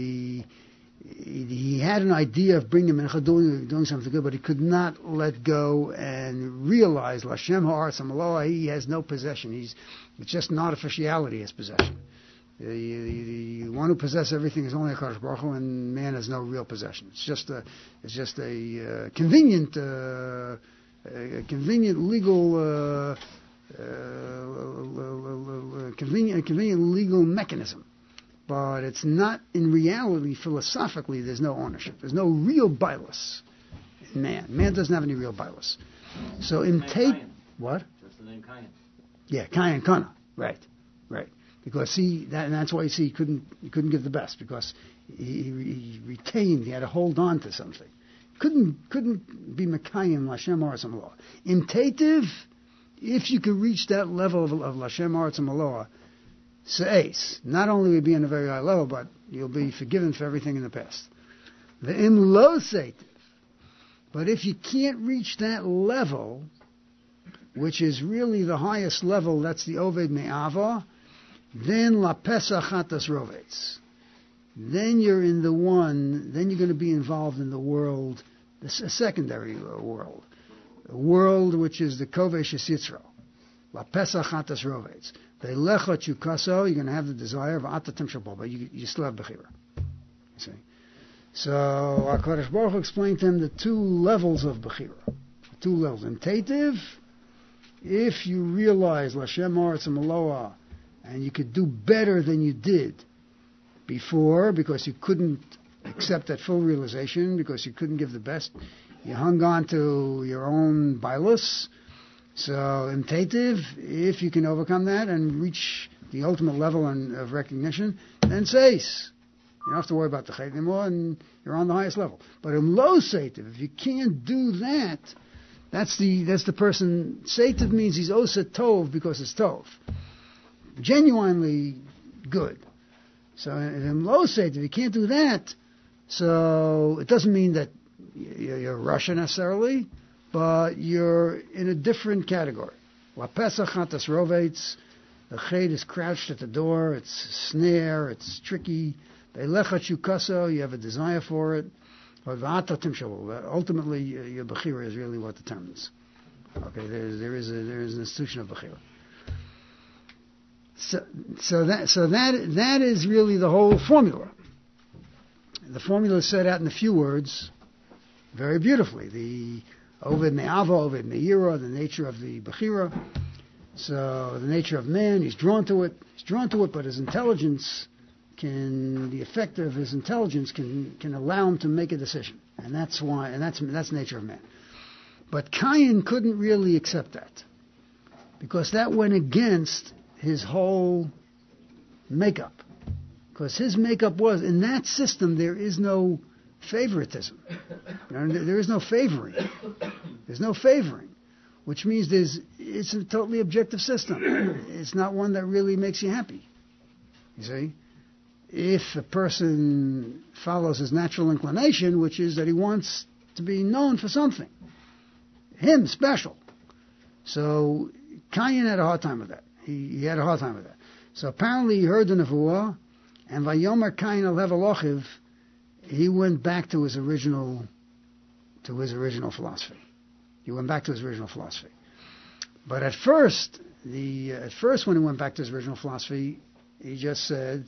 he had an idea of bringing mincha, doing something good, but he could not let go and realize Lashem Ha'aretz Malah. He has no possession. It's just an artificiality, his possession. The one who possesses everything is only a Kadosh Baruch Hu, and man has no real possession. It's just a convenient legal convenient legal mechanism, but it's not in reality. Philosophically, there's no ownership. There's no real bilus in man. Man doesn't have any real bilus. So in what? That's the name Cain. Yeah, Cain Kana. Right. Because that's why he couldn't give the best, because he retained, he had to hold on to something. Couldn't be Mekayim Lashem Aretz Malah. In Teitiv, if you could reach that level of Lashem Aretz Malah, Se'es, not only will you be on a very high level, but you'll be forgiven for everything in the past. The Im Lo Seitiv. But if you can't reach that level, which is really the highest level, that's the Oved Me'ava, then La Pesach Chatas Rovetz. Then you're in the one, then you're going to be involved in the world, a secondary world. A world which is the Kovesh Yitzro. La Pesach Chatas Rovetz. They lechot yukaso, you're going to have the desire of Atatim Shabbat, but you still have Bechira. You see? So HaKadosh Baruch Hu explained to him the two levels of Bechira. Two levels. In Teitiv, if you realize Lashem Aretz Maloah, and you could do better than you did before because you couldn't accept that full realization, because you couldn't give the best, you hung on to your own bilus. So in Teitiv, if you can overcome that and reach the ultimate level of recognition, then Seis. You don't have to worry about the Chet anymore, and you're on the highest level. But in Lo Seitiv, if you can't do that, that's the person. Seitiv means he's Osa Tov because it's Tov. Genuinely good. So in Lo Seitiv, you can't do that. So it doesn't mean that you're Russia necessarily, but you're in a different category. La Pesach Chatas Rovetz, the Chet is crouched at the door, it's a snare, it's tricky. Be'lechat Yukaso, you have a desire for it. Ultimately, your Bechira is really what determines. Okay, there is an institution of Bechira. So that is really the whole formula. The formula is set out in a few words, very beautifully. The Oved Me'ava, Oved Me'ira, the nature of the Bechira. So the nature of man, he's drawn to it. But his intelligence the effect of his intelligence can allow him to make a decision, and that's the nature of man. But Cain couldn't really accept that, because that went against his whole makeup. Because his makeup was, in that system, there is no favoritism. There is no favoring. There's no favoring, which means it's a totally objective system. It's not one that really makes you happy. You see? If a person follows his natural inclination, which is that he wants to be known for something, him special. So Cain had a hard time with that. He had a hard time with that. So apparently he heard the nevuah, and Vayomer Cain Alev Elochiv, he went back to his original philosophy. He went back to his original philosophy. But at first when he went back to his original philosophy, he just said,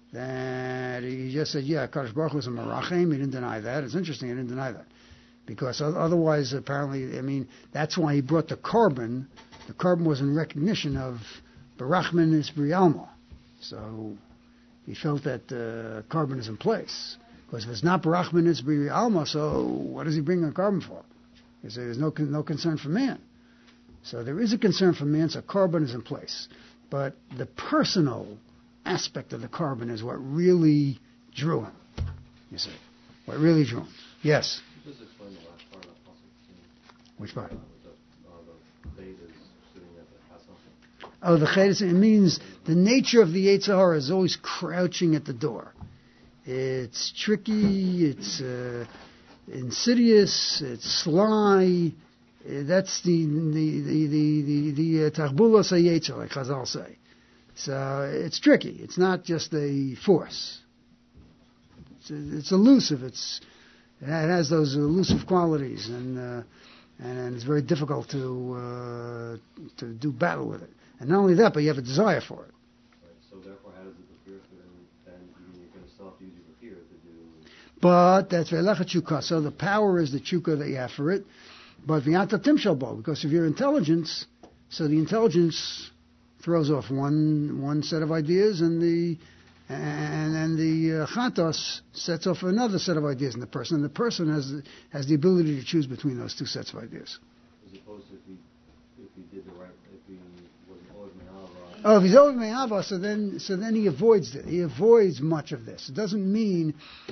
yeah, Kadosh Baruch Hu was a Merachim. He didn't deny that. It's interesting, he didn't deny that. Because otherwise, apparently, that's why he brought the carbon. The carbon was in recognition of Barachman is Brialma. So he felt that carbon is in place. Because if it's not Barachman is Brialma, so what does he bring a carbon for? He said there's no concern for man. So there is a concern for man, so carbon is in place. But the personal aspect of the carbon is what really drew him. You see, what really drew him. Yes. Just explain the last part of that pasuk. Which part? The Beit is sitting at the Hasam. Oh, the Chedes, it means the nature of the Yetzer Hara is always crouching at the door. It's tricky, it's insidious, it's sly. That's the Tachbulos HaYetzer, like Chazal say. So it's tricky. It's not just a force. It's elusive. It has those elusive qualities, and it's very difficult to do battle with it. And not only that, but you have a desire for it. Right. So therefore, how does it appear for them? Then you're going to still have to use your appear to do. But that's ve'elecha chukah. So the power is the chukah that you have for it. But v'yata timshal bo, because of your intelligence, so the intelligence throws off one set of ideas, and the chatos sets off another set of ideas in the person, and the person has the ability to choose between those two sets of ideas. As opposed to if he did the right, if he was always me'ava. Oh, if he's always me'ava, so then he avoids it. He avoids much of this. It doesn't mean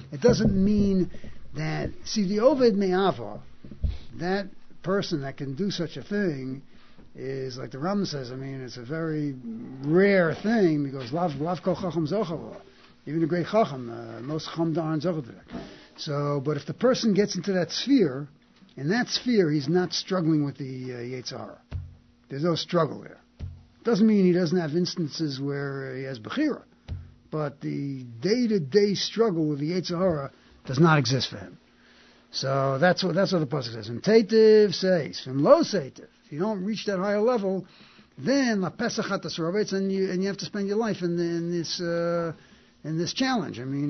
that, see, the oved me'ava, that person that can do such a thing, is like the Ram says. I mean, it's a very rare thing because lav kol chacham zochava. Even the great chacham, most chacham aren't zochava. So, but if the person gets into that sphere, in that sphere, he's not struggling with the Yetzer Hara. There's no struggle there. Doesn't mean he doesn't have instances where he has bechira, but the day-to-day struggle with the Yetzer Hara does not exist for him. So that's what the pasuk says. And Teitiv says, "From low Teitiv." If you don't reach that higher level, then la pesach hatasrovetz, and you have to spend your life in this challenge. I mean,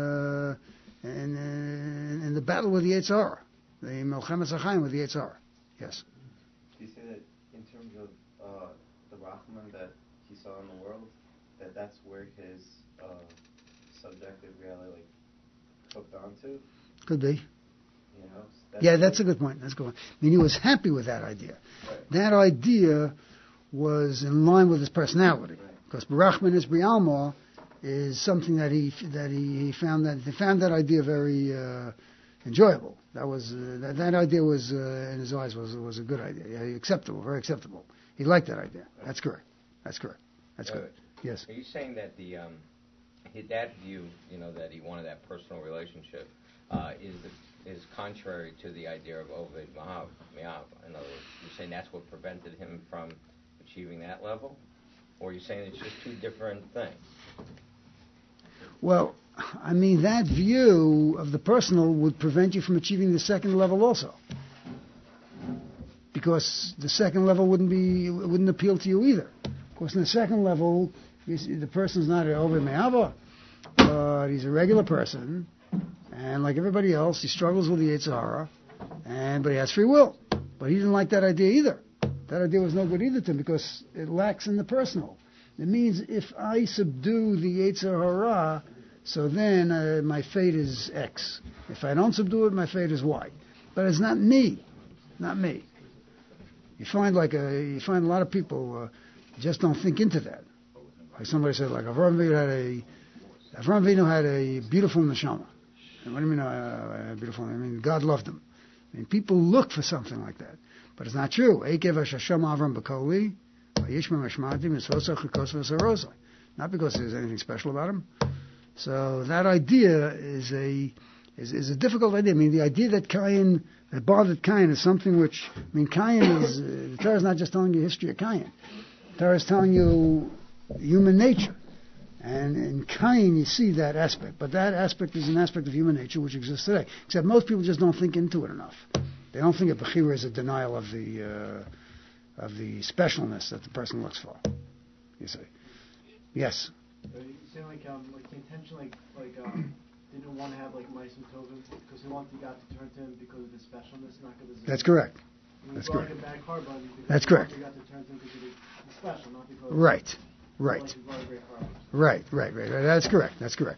in the battle with the Yetzer Hara, the Melchemes HaChaim with the Yetzer Hara. Yes. Do you say that in terms of the Rahman that he saw in the world, that's where his subjective reality hooked onto? Could be. You know, That's a good point. That's a good point. I mean, he was happy with that idea. Right. That idea was in line with his personality. Because Barachman is Brialma is something that he found that idea very enjoyable. That was that idea was in his eyes was a good idea. Yeah, acceptable, very acceptable. He liked that idea. That's correct. That's good. Yes. Are you saying that that view, that he wanted that personal relationship, is contrary to the idea of Oved Me'av? In other words, you're saying that's what prevented him from achieving that level? Or are you saying it's just two different things? Well, I mean, that view of the personal would prevent you from achieving the second level also. Because the second level wouldn't appeal to you either. Of course, in the second level, the person's not an Oved Me'ava, but he's a regular person. And like everybody else, he struggles with the Yetzer Hara, but he has free will. But he didn't like that idea either. That idea was no good either to him because it lacks in the personal. It means if I subdue the Yetzer Hara, so then my fate is X. If I don't subdue it, my fate is Y. But it's not me. Not me. You find a lot of people just don't think into that. Like somebody said, like Avraham Avinu had a beautiful neshama. And what do you mean beautiful? I mean, God loved him. I mean, people look for something like that. But it's not true. Not because there's anything special about him. So that idea is a difficult idea. I mean, the idea that bothered Cain is something which, I mean, Cain is, the Torah is not just telling you the history of Cain. The Torah is telling you human nature. And in Cain, you see that aspect. But that aspect is an aspect of human nature which exists today. Except most people just don't think into it enough. They don't think of Bechira as a denial of the specialness that the person looks for. You see. Yes? You say like he intentionally didn't want to have like Meisim Tovim because he wanted God to turn to him because of his specialness, not because of his... That's correct. That's correct. That's correct. God to turn to him because he's special, not because... Right. Right. Right. That's correct. That's correct.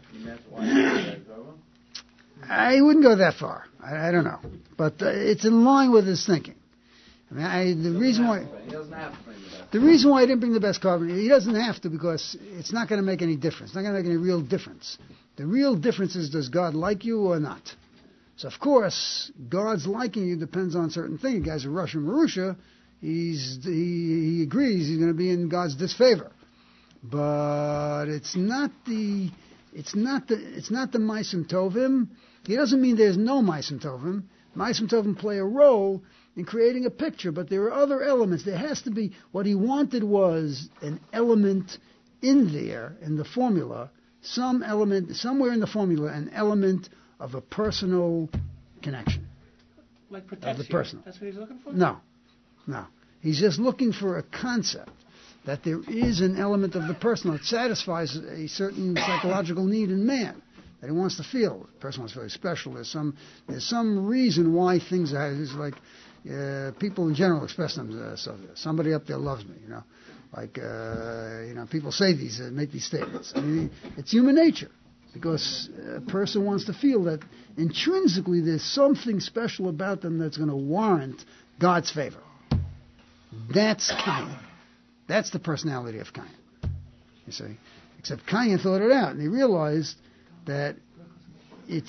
I wouldn't go that far. I don't know. But it's in line with his thinking. I mean, the reason why I didn't bring the best carbon, he doesn't have to because it's not going to make any difference. It's not going to make any real difference. The real difference is, does God like you or not? So, of course, God's liking you depends on certain things. The guy's a Russian Marusha. He agrees he's going to be in God's disfavor. But it's not the Meisim Tovim. It doesn't mean there's no Meisim Tovim. Meisim Tovim play a role in creating a picture, but there are other elements. There has to be, what he wanted was an element in there, in the formula, some element, somewhere in the formula, an element of a personal connection. Like protection. Of the personal. That's what he's looking for? No. He's just looking for a concept that there is an element of the personal that satisfies a certain psychological need in man that he wants to feel. The person wants to feel special. There's some reason why things are. It's like people in general express themselves. So somebody up there loves me, you know. Like people say make these statements. I mean, it's human nature because a person wants to feel that intrinsically there's something special about them that's going to warrant God's favor. That's Cain. That's the personality of Cain. You see, except Cain thought it out, and he realized that the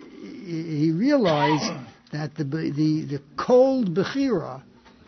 cold Bechira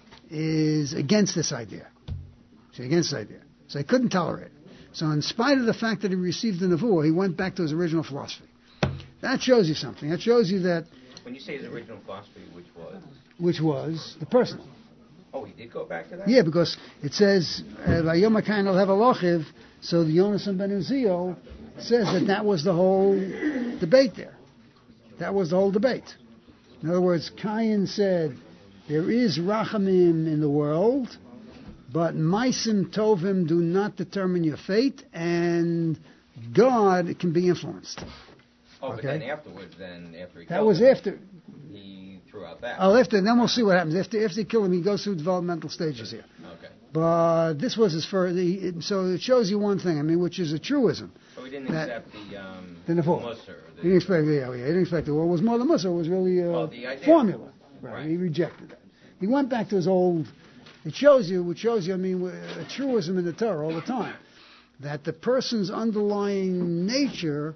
is against this idea. So he couldn't tolerate it. So in spite of the fact that he received the Nevuah, he went back to his original philosophy. That shows you something. That shows you that... When you say his original philosophy, which was the personal. Oh, he did go back to that? Yeah, because it says, Vayom HaKain al Hevalochiv, so the Yonasan ben Uziel says that was the whole debate there. That was the whole debate. In other words, Cain said, there is Rachamim in the world, but Meisim Tovim do not determine your fate, and God can be influenced. Oh, okay? But then afterwards, after he that was him, after he threw out that. Oh, then we'll see what happens. After you kill him, he goes through developmental stages here. Okay. But this was his first. So it shows you one thing. I mean, which is a truism. So he didn't accept the Nevuah. Musar. He didn't expect. He didn't expect it. Well, it was more than Musar. It was really a formula. Right. He rejected that. He went back to his old. Which shows you. I mean, a truism in the Torah all the time, that the person's underlying nature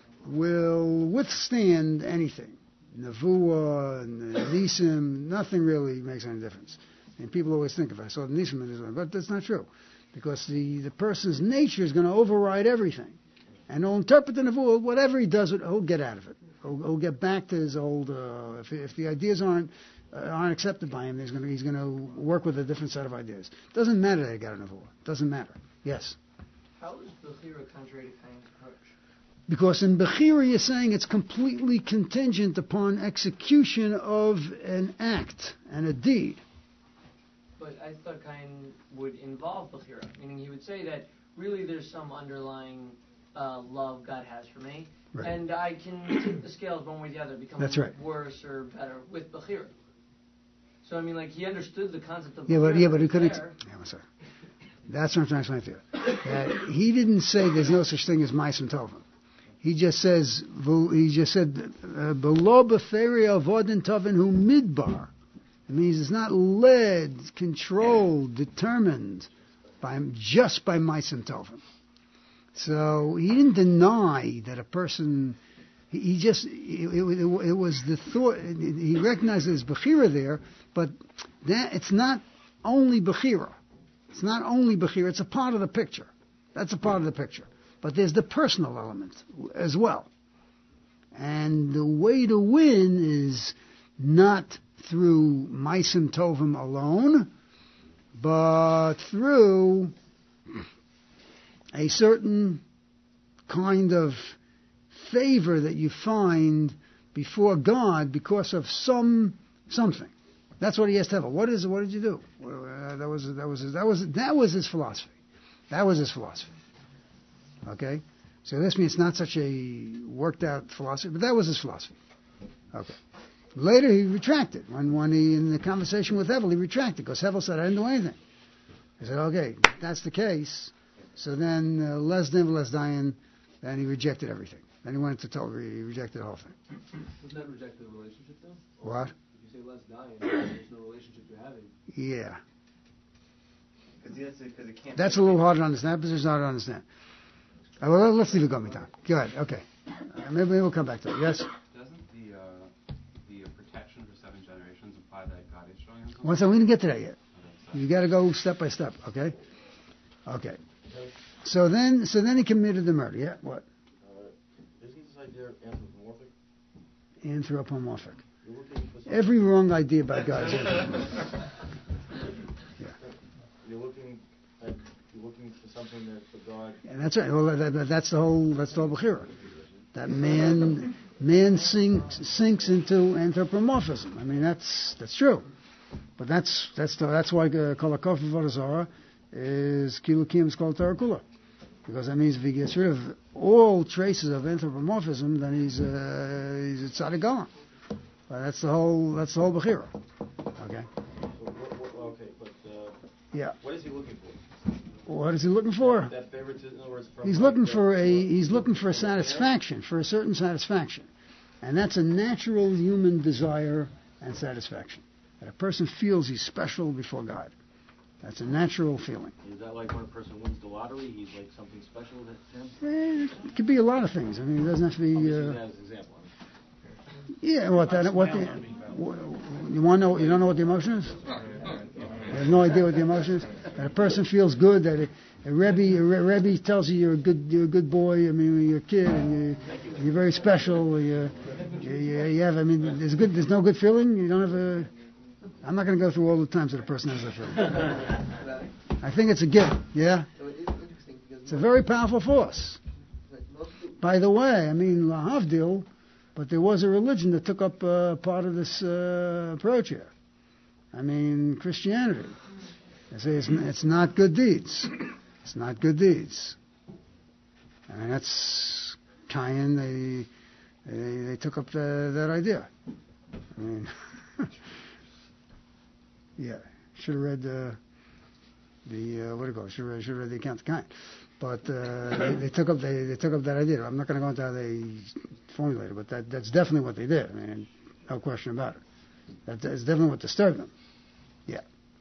will withstand anything. Nevuah and Nisim, nothing really makes any difference. And people always think, if I saw the Nisim in this one, but that's not true. Because the person's nature is going to override everything. And he'll interpret the Nevuah, whatever he does, he'll get out of it. He'll get back to his old, if the ideas aren't accepted by him, he's going to work with a different set of ideas. Doesn't matter that he got a Nevuah. Doesn't matter. Yes? How is Bechira contrary to Cain's approach? Because in Bechira you're saying it's completely contingent upon execution of an act and a deed. But I thought Cain would involve Bechira, meaning he would say that really there's some underlying love God has for me, right, and I can tip the scales one way or the other, become worse or better with Bechira. So I mean, like, he understood the concept of Bechira. But he couldn't. That's what I'm trying to explain to you. That he didn't say there's no such thing as Meisim Tovim. He just said, below Beferia Vodin Tovin Hu Midbar. It means it's not led, controlled, determined just by Meisim Tovim. So he didn't deny that a person. He just it was the thought. He recognized there's bechira there, but that it's not only bechira. It's not only bechira. It's a part of the picture. That's a part of the picture. But there's the personal element as well. And the way to win is not through Maisim Tovim alone, but through a certain kind of favor that you find before God because of something. That's what he asked Hevel. What did you do? That was his philosophy. That was his philosophy. Okay? So this means it's not such a worked out philosophy, but that was his philosophy. Okay. Later he retracted. When he, in the conversation with Hevel, he retracted because Hevel said, I didn't do anything. He said, okay, if that's the case. So then, Les Din, Les Dayan, then he rejected everything. Then he went to Torah, he rejected the whole thing. Doesn't that reject the relationship though? What? If you say Les Dayan, there's no relationship you're having. Yeah. Because it can't. That's a little hard to understand. But it's hard to understand. Well, let's leave it going, Tom. Go ahead. Okay. Maybe we'll come back to it. Yes? Doesn't the protection for 7 generations imply that God is showing himself? One second, we didn't get to that yet. You got to go step by step, okay? Okay. So then he committed the murder. Yeah, what? Isn't this idea anthropomorphic? Anthropomorphic. You're looking for something- Every wrong idea about God is anthropomorphic. Yeah. You're looking for something that for God. And that's right. Well, that's the whole Bechira. That man sinks into anthropomorphism. I mean, that's true. But that's why Kolakov Vodazara is Kilukim is called Torah Kula. Because that means if he gets rid of all traces of anthropomorphism, then he's a tzaddik gaon. That's the whole Bechira. Okay. Okay, but yeah. What is he looking for? What is he looking for? That favoritism, in other words, from He's looking for a satisfaction, for a certain satisfaction, and that's a natural human desire and satisfaction. That a person feels he's special before God. That's a natural feeling. Is that like when a person wins the lottery? He's like something special to him? It could be a lot of things. I mean, it doesn't have to be. That as an example. Yeah, you want to know? You don't know what the emotion is? You have no idea what the emotion is. That a person feels good. That a Rebbe tells you you're a good boy. I mean, when you're a kid and you're very special. You have. I mean, there's no good feeling. You don't have a. I'm not going to go through all the times that a person has that feeling. I think it's a given. Yeah. It's a very powerful force. By the way, I mean, lahavdil, but there was a religion that took up part of this approach here. I mean, Christianity. They say it's not good deeds. It's not good deeds. I mean, that's Kayan. They took up that idea. I mean, yeah, should have read the what do you call it? Should have read the account of Kayan. But they took up that idea. I'm not going to go into how they formulated it, but that's definitely what they did. I mean, no question about it. That's definitely what disturbed them. Yeah.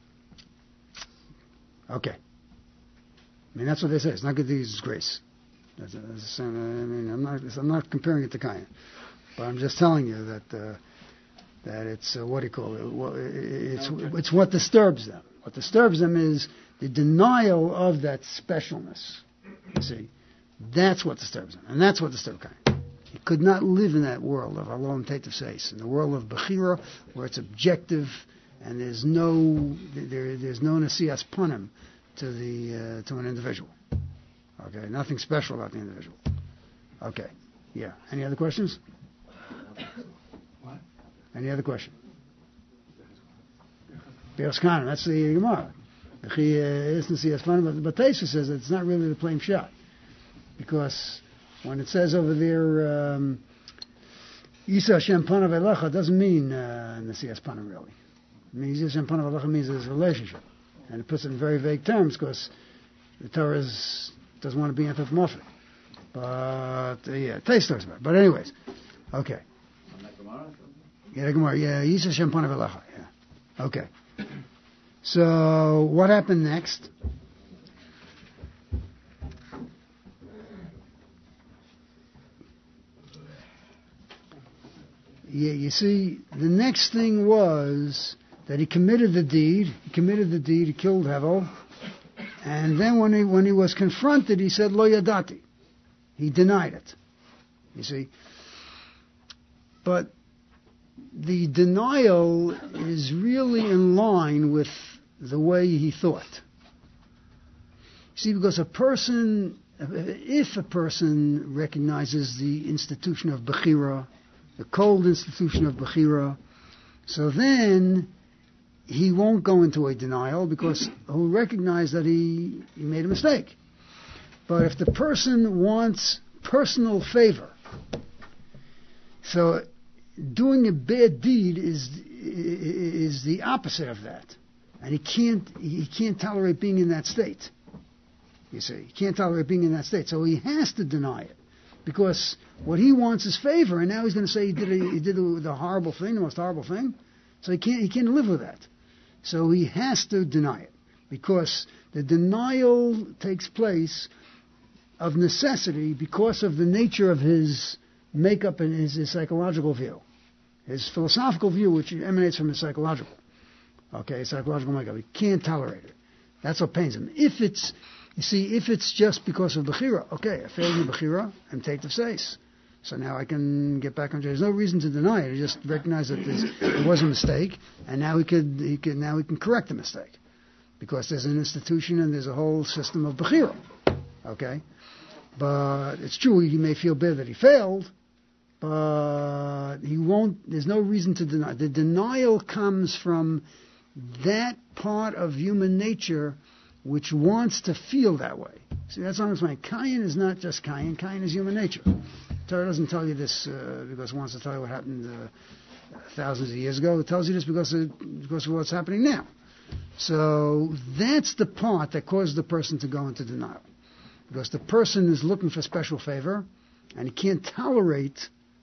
Okay. I mean, that's what they say. It's not good deeds, it's grace. I mean, I'm not comparing it to Kayan, but I'm just telling you that it's what do you call it? It's what disturbs them. What disturbs them is the denial of that specialness. You see, that's what disturbs them, and that's what disturbs Kayan. He could not live in that world of Alon Tetiv Seis, in the world of Bechira, where it's objective and there's no Nasias Panim to an individual. Okay, nothing special about the individual. Okay, yeah. Any other questions? What? Any other question? Be'ez Kanan, that's the Gemara. But Taisa says that it's not really the plain shot, because when it says over there, Isa Hashem Panav Elecha, doesn't mean Nasias Panim really. It means Isa Hashem Panav Elecha means there's a relationship, and it puts it in very vague terms because the Torah doesn't want to be anthropomorphic. But yeah, Taisa talks about it. But anyways, okay. Yeah, Gemara. Yeah, Isa Hashem Panav Elecha. Yeah. Okay. So, what happened next? you see, the next thing was that he committed the deed. He killed Hevel. And then when he was confronted, he said, Lo yadati. He denied it. You see. But the denial is really in line with the way he thought. See, because if a person recognizes the institution of Bechira, the cold institution of Bechira, so then he won't go into a denial because he'll recognize that he made a mistake. But if the person wants personal favor, so doing a bad deed is the opposite of that. And he can't tolerate being in that state. You see, he can't tolerate being in that state. So he has to deny it. Because what he wants is favor, and now he's going to say he did the horrible thing, the most horrible thing. So he can't live with that. So he has to deny it. Because the denial takes place of necessity because of the nature of his makeup and his psychological view. His philosophical view, which emanates from his psychological. Okay, psychological makeup. He can't tolerate it. That's what pains him. If it's just because of Bechira, okay, I failed in Bechira, I'm taken to face. So now I can get back on track. There's no reason to deny it. He just recognize that it was a mistake, and now he can correct the mistake. Because there's an institution and there's a whole system of Bechira. Okay? But it's true, he may feel bad that he failed, but there's no reason to deny. The denial comes from that part of human nature which wants to feel that way. See, that's what I'm saying. Kayin is not just Kayin. Kayin is human nature. Torah doesn't tell you this because it wants to tell you what happened thousands of years ago. It tells you this because of what's happening now. So that's the part that causes the person to go into denial. Because the person is looking for special favor, and he can't tolerate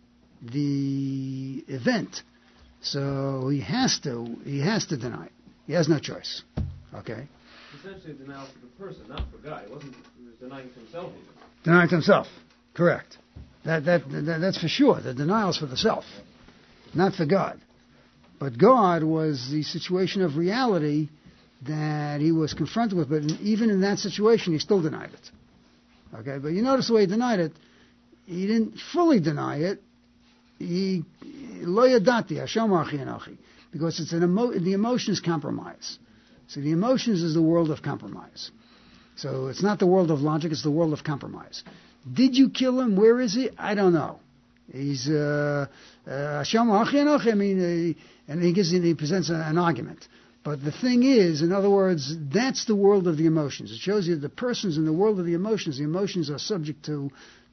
the event. So he has to deny it. He has no choice. Okay? Essentially, denial for the person, not for God. He was denying to himself even. Denying to himself. Correct. That's for sure. The denial is for the self, not for God. But God was the situation of reality that he was confronted with. But even in that situation, he still denied it. Okay? But you notice the way he denied it. He didn't fully deny it. He lo yadati Hashem achi enochi, because it's the emotions compromise. So the emotions is the world of compromise. So it's not the world of logic, it's the world of compromise. Did you kill him? Where is he? I don't know. He's Hashem achi enochi. I mean, and he presents an argument. But the thing is, in other words, that's the world of the emotions. It shows you the person's in the world of the emotions. The emotions are subject to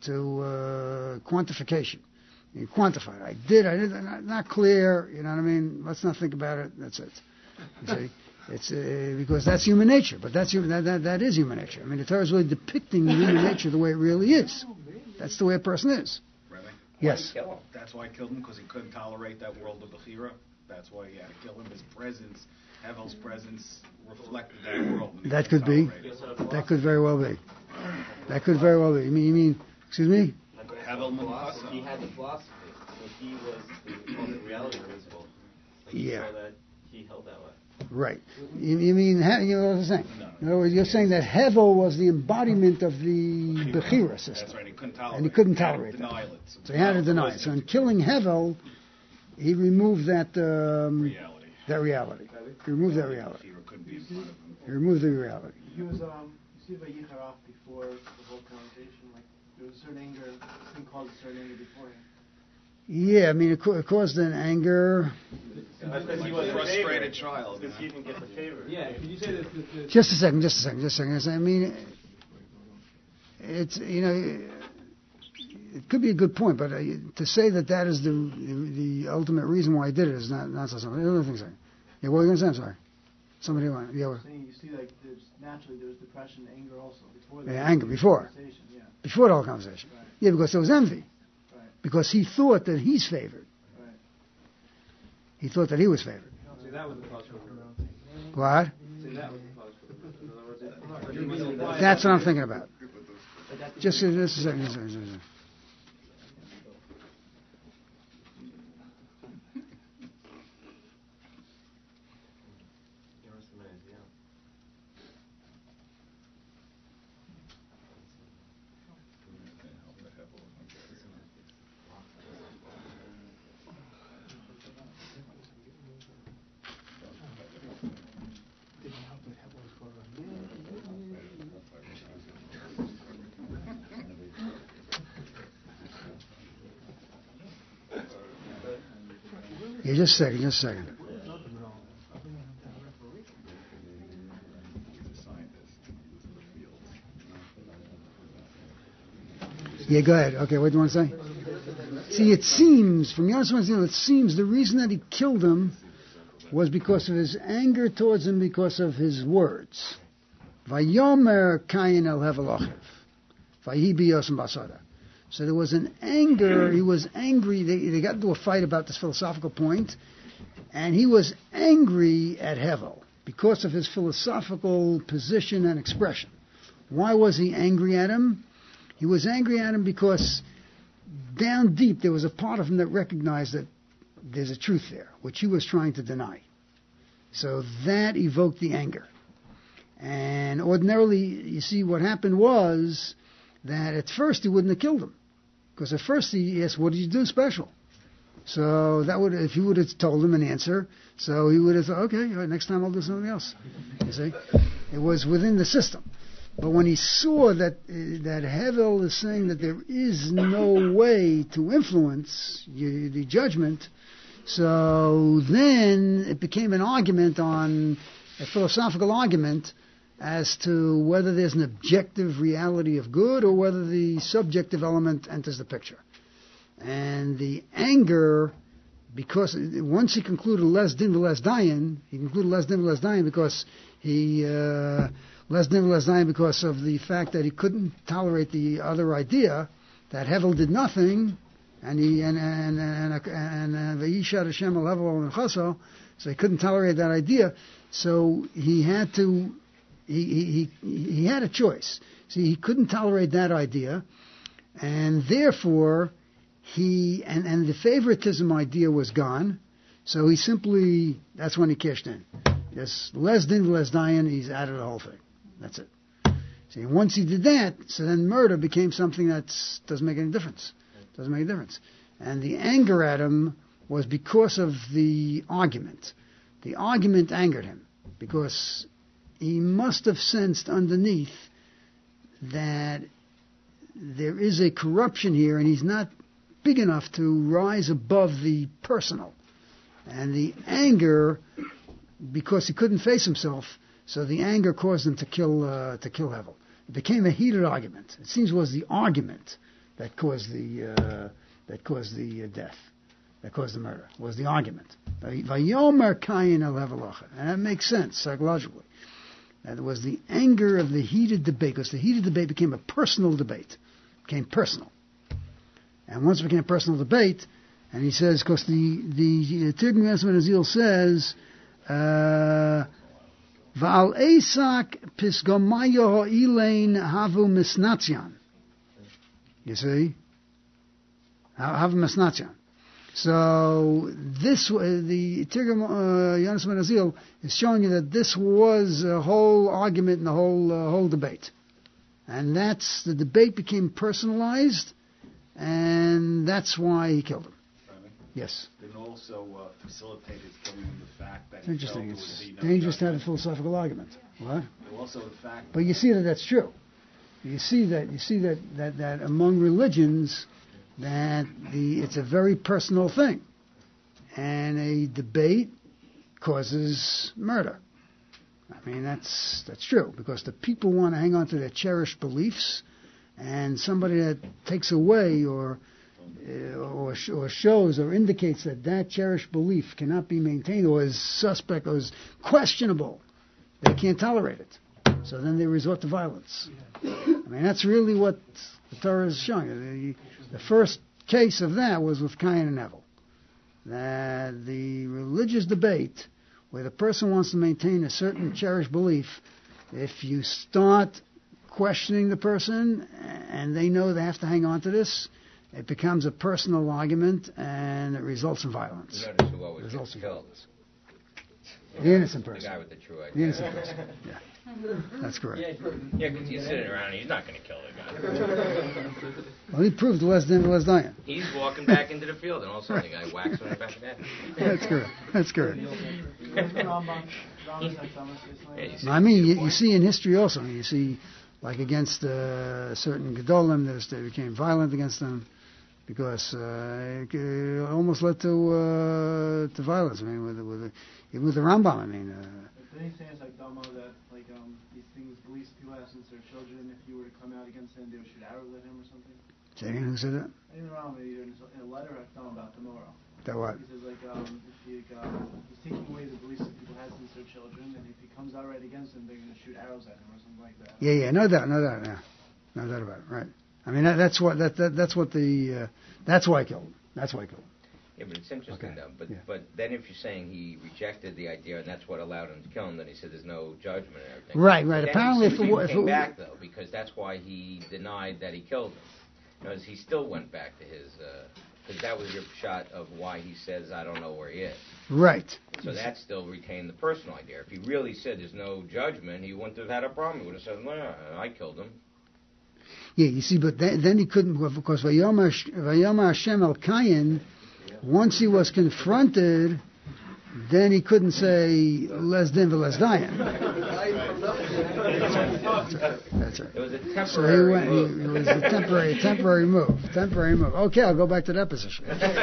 quantification. You quantify it. I did, not clear, you know what I mean? Let's not think about it, that's it. You see? It's because that's human nature, but that is human nature. I mean, the Torah is really depicting human nature the way it really is. That's the way a person is. Rabbi? Yes. That's why I killed him, because he couldn't tolerate that world of Bechira. That's why he had to kill him. His presence, Hevel's presence, reflected that world. That could be. That could very well be. That could very well be. You mean, excuse me? He had the philosophy. So he was the reality principle. He saw that he held that way. Right. You mean, you know what I'm saying? In other words, you're saying that Hevel was the embodiment of the Bechira system. That's right. He couldn't tolerate that. So he had to deny it. So in killing Hevel, he removed that reality. That reality. He removed that reality. He removed the reality. He was, you see by Yicharach before the whole conversation, like, there was a certain anger, this thing caused a certain anger beforehand. Yeah, I mean, it caused an anger. Because he was a frustrated child. Because he didn't get the favor. Yeah, can you say that? Just a second. I mean, it's, you know, it could be a good point, but to say that is the ultimate reason why he did it is not so simple. I don't think so. Yeah, what were you going to say? I'm sorry. Somebody went. Yeah. You see, like, naturally there was depression, anger also before. Anger before. Yeah. Before the whole conversation. Right. Yeah, because there was envy. Right. Because he thought that he's favored. Right. He thought that he was favored. See, that was the cause for it. What? See, that was the cause for it. In other words, that's what I'm thinking about. Just a second. Yeah, just a second. Yeah, go ahead. Okay, what do you want to say? See, it seems, from Yonasman Azil, it seems the reason that he killed him was because of his anger towards him, because of his words. Vayomer Kayin el Hevelachiv. Vayi biyosem basada. So there was an anger, he was angry, they got into a fight about this philosophical point, and he was angry at Hevel because of his philosophical position and expression. Why was he angry at him? He was angry at him because down deep there was a part of him that recognized that there's a truth there, which he was trying to deny. So that evoked the anger. And ordinarily, you see, what happened was that at first he wouldn't have killed him. Because at first he asked, what did you do special? So that would, if he would have told him an answer, so he would have thought, okay, all right, next time I'll do something else. You see? It was within the system. But when he saw that Hevel is saying that there is no way to influence the judgment, so then it became an argument a philosophical argument as to whether there's an objective reality of good or whether the subjective element enters the picture. And the anger, because once he concluded less din less dayan, he concluded less din less dayan because less din less dayan because of the fact that he couldn't tolerate the other idea that Hevel did nothing, and Vayishad Hashem al Hevel and Chaso, so he couldn't tolerate that idea. So he had to. He had a choice. See, he couldn't tolerate that idea, and therefore and the favoritism idea was gone. So he simply, that's when he cashed in. Yes, less din, less dayan. He's out of the whole thing. That's it. See, once he did that, so then murder became something that doesn't make any difference. Doesn't make a difference. And the anger at him was because of the argument. The argument angered him because he must have sensed underneath that there is a corruption here, and he's not big enough to rise above the personal. And the anger, because he couldn't face himself, so the anger caused him to kill Hevel. It became a heated argument. It seems it was the argument that caused the death, that caused the murder. Was the argument. Vayomer Kayin el Hevelachiv, and that makes sense psychologically. That was the anger of the heated debate, because the heated debate became a personal debate, became personal. And once it became a personal debate, and he says, because the Tirgum Yonasman Azil says, Va'al Esak Pisgomayo Elaine Havu Misnatzian. You see? Havu Misnatzian. So this, the Tirgum Yonasman Azil is showing you that this was a whole argument and a whole debate. And the debate became personalized, and that's why he killed him. Yes. It also facilitated killing him the fact that it's interesting. It's dangerous to have a philosophical argument. What? Also the fact. But you see that's true. You see that among religions, that it's a very personal thing, and a debate causes murder. I mean that's true, because the people want to hang on to their cherished beliefs, and somebody that takes away or shows or indicates that cherished belief cannot be maintained or is suspect or is questionable, they can't tolerate it. So then they resort to violence. I mean, that's really what the Torah is showing. The first case of that was with Cain and Hevel. That the religious debate, where the person wants to maintain a certain cherished belief, if you start questioning the person and they know they have to hang on to this, it becomes a personal argument and it results in violence. You notice who always gets killed? The innocent person. The guy with the true idea. The innocent person. Yeah. That's correct. Yeah, because he's sitting around and he's not going to kill the guy. Well, he proved less than less dying. He's walking back into the field, and all of a sudden the guy whacks him in the back of the head. That's correct. That's correct. Yeah, I mean, you see in history also. You see, like against certain Gedolim, they became violent against them. because it almost led to violence. I mean, even with the Rambam. I mean. But then he's saying it's like Damo that these things beliefs people have since they're children. If you were to come out against them, they would shoot arrows at him or something. Say again, who said that? I don't know, maybe in a letter I found about tomorrow. That what? He says he's taking away the beliefs that people had since they're children, and if he comes out right against them, they're going to shoot arrows at him or something like that. Yeah, no doubt, yeah. No doubt about it, right. I mean, that's why I killed him. That's why I killed him. Yeah, but it's interesting, Okay. though. Yeah. But then if you're saying he rejected the idea and that's what allowed him to kill him, then he said there's no judgment and everything. Right. But then Apparently, he came back, though, because that's why he denied that he killed him. Because he still went back to his... because that was your shot of why he says, I don't know where he is. Right. So that still retained the personal idea. If he really said there's no judgment, he wouldn't have had a problem. He would have said, well, I killed him. Yeah, you see, but then he couldn't, because Vayoma Hashem El Kayin, once he was confronted, then he couldn't say, les din v'les dayan. That's right. It was a temporary So move. it was a temporary move. Okay, I'll go back to that position.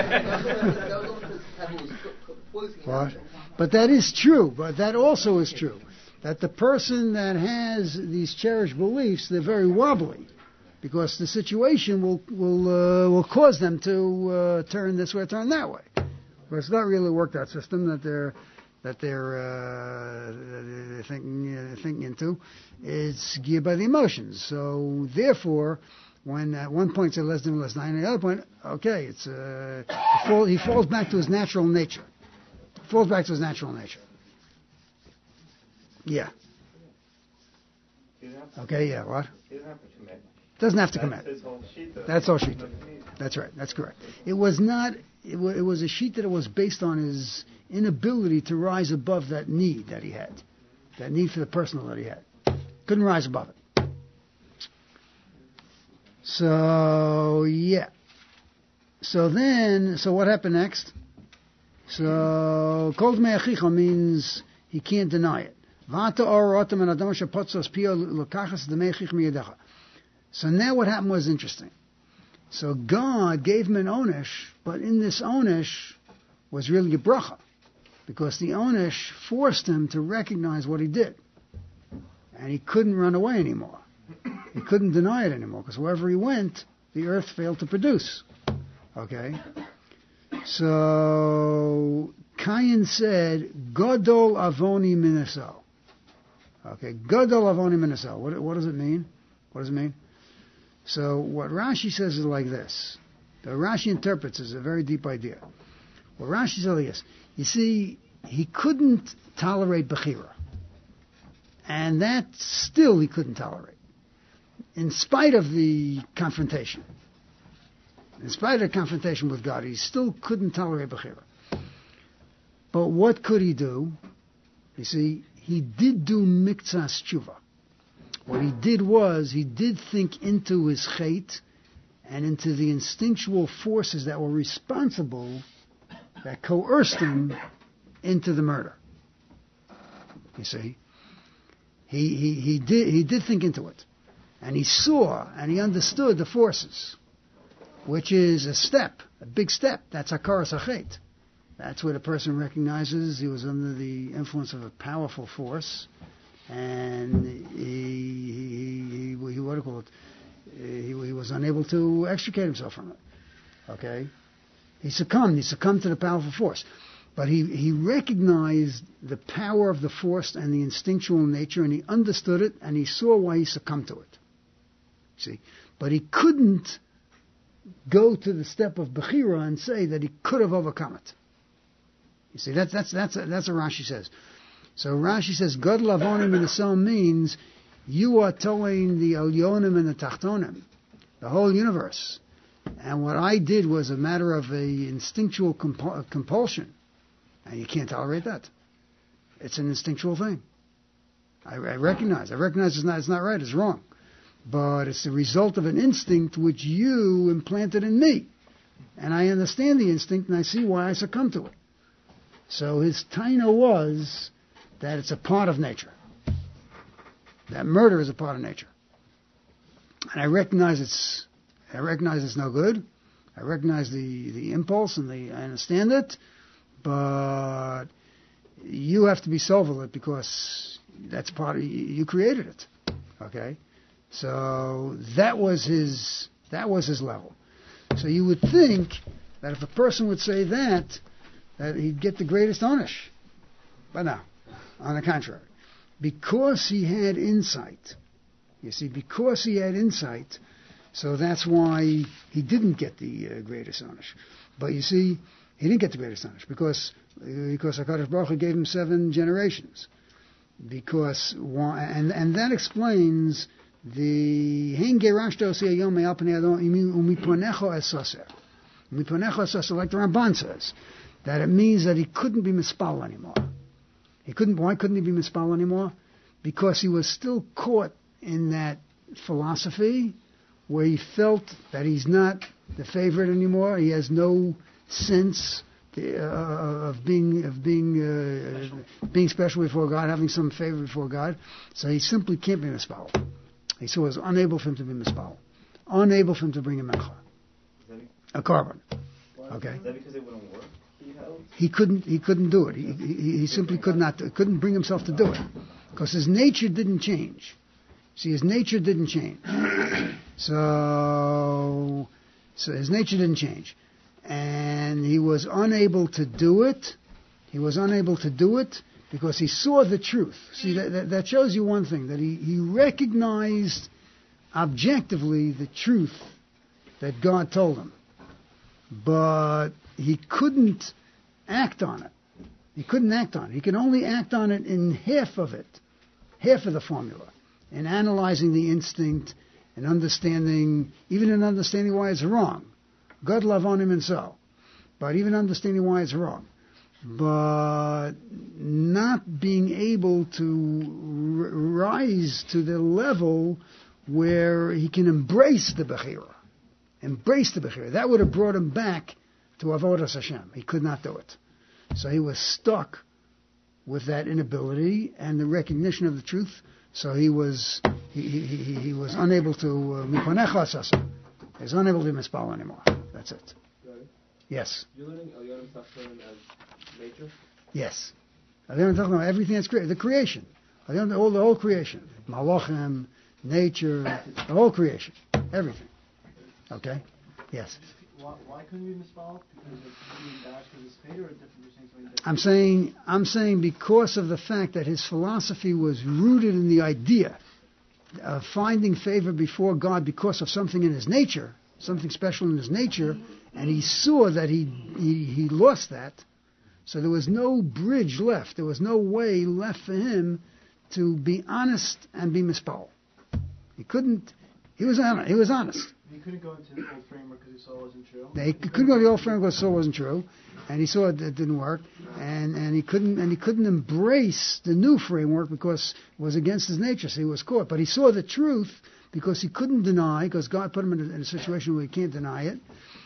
What? But that is true. But that also is true. That the person that has these cherished beliefs, they're very wobbly, because the situation will cause them to turn this way, or turn that way. But it's not really a worked out system that they're thinking into. It's geared by the emotions. So therefore, when at one point say less than less nine, at the other point, okay, it's he falls back to his natural nature. Yeah. Okay. Yeah. What? He doesn't have to commit. Doesn't have to commit. That's his whole shita. That's all shita. That's right. That's correct. It was not. It was a sheet that was based on his inability to rise above that need that he had, that need for the personal that he had. Couldn't rise above it. So yeah. So what happened next? So kol dmei achicha means he can't deny it. So now what happened was interesting. So God gave him an onesh, but in this onesh was really a bracha, because the onesh forced him to recognize what he did. And he couldn't run away anymore. He couldn't deny it anymore, because wherever he went, the earth failed to produce. Okay? So Cain said, Gadol avoni minaso. Okay, Gadol avoni minaso. What does it mean? What does it mean? So what Rashi says is like this. The Rashi interprets is a very deep idea. What Rashi says is, you see, he couldn't tolerate Bechira. And that still he couldn't tolerate. In spite of the confrontation. In spite of the confrontation with God, he still couldn't tolerate Bechira. But what could he do? You see, he did do miktsas tshuva. What he did was, he did think into his chait and into the instinctual forces that were responsible, that coerced him into the murder. You see? He did think into it. And he saw and he understood the forces, which is a big step. That's hakaras hachet. That's where the person recognizes he was under the influence of a powerful force, and he what do you call it? He was unable to extricate himself from it. Okay, he succumbed to the powerful force, but he recognized the power of the force and the instinctual nature, and he understood it, and he saw why he succumbed to it. See, but he couldn't go to the step of Bechira and say that he could have overcome it. You see, that's what Rashi says. So Rashi says, God lavonim in the soul means you are telling the Elyonim and the Tachtonim, the whole universe. And what I did was a matter of a instinctual compulsion. And you can't tolerate that. It's an instinctual thing. I recognize it's not right, it's wrong. But it's the result of an instinct which you implanted in me. And I understand the instinct and I see why I succumb to it. So his taina was that it's a part of nature. That murder is a part of nature. And I recognize it's no good. I recognize the impulse and I understand it, but you have to be sovereign because that's part of you created it. Okay, so that was his level. So you would think that if a person would say that he'd get the greatest onish. But no, on the contrary, because he had insight. You see, because he had insight, so that's why he didn't get the greatest onish. But you see, he didn't get the greatest onish because HaKadosh Baruch Hu gave him 7 generations. And that explains the Hein gerashto seyom me'alpnei adon umiponecho esoser. Umiponecho esoser, like the Ramban says, that it means that he couldn't be mispal anymore. Why couldn't he be mispal anymore? Because he was still caught in that philosophy where he felt that he's not the favorite anymore. He has no sense of being special before God, having some favor before God. So he simply can't be mispal. He saw it was unable for him to be mispal, unable for him to bring a mencha, a carbon. Okay. Is that because it wouldn't work? He couldn't do it. He simply couldn't bring himself to do it because his nature didn't change. See, his nature didn't change. So his nature didn't change, and he was unable to do it. He was unable to do it because he saw the truth. See, that shows you one thing, that he recognized objectively the truth that God told him, but he couldn't act on it. He couldn't act on it. He could only act on it in half of it, half of the formula, in analyzing the instinct and understanding, even in understanding why it's wrong. God love on him and so, but even understanding why it's wrong. But not being able to rise to the level where he can embrace the Bechira. Embrace the Bechira. That would have brought him back to Avodas Hashem. He could not do it. So he was stuck with that inability and the recognition of the truth. So he was unable to miponecha asasa. He was unable to be mispal anymore. That's it. Got it. Yes. You're learning Elyonim Tachtonim as nature? Yes. Elyonim Tachtonim, everything that's created, the creation. The whole creation. Malachim, nature, the whole creation. Everything. Okay? Yes. Why couldn't we misspell? Because it's being embarrassed because it's fate, or you're saying something different? I'm saying because of the fact that his philosophy was rooted in the idea of finding favor before God because of something in his nature, something special in his nature, and he saw that he lost that, so there was no bridge left. There was no way left for him to be honest and be mispal. He couldn't. He was honest. He couldn't go into the old framework because he saw it wasn't true. He couldn't go to the old framework because he saw it wasn't true, and he saw it didn't work, and he couldn't embrace the new framework because it was against his nature. So he was caught. But he saw the truth because he couldn't deny, because God put him in a situation where he can't deny it.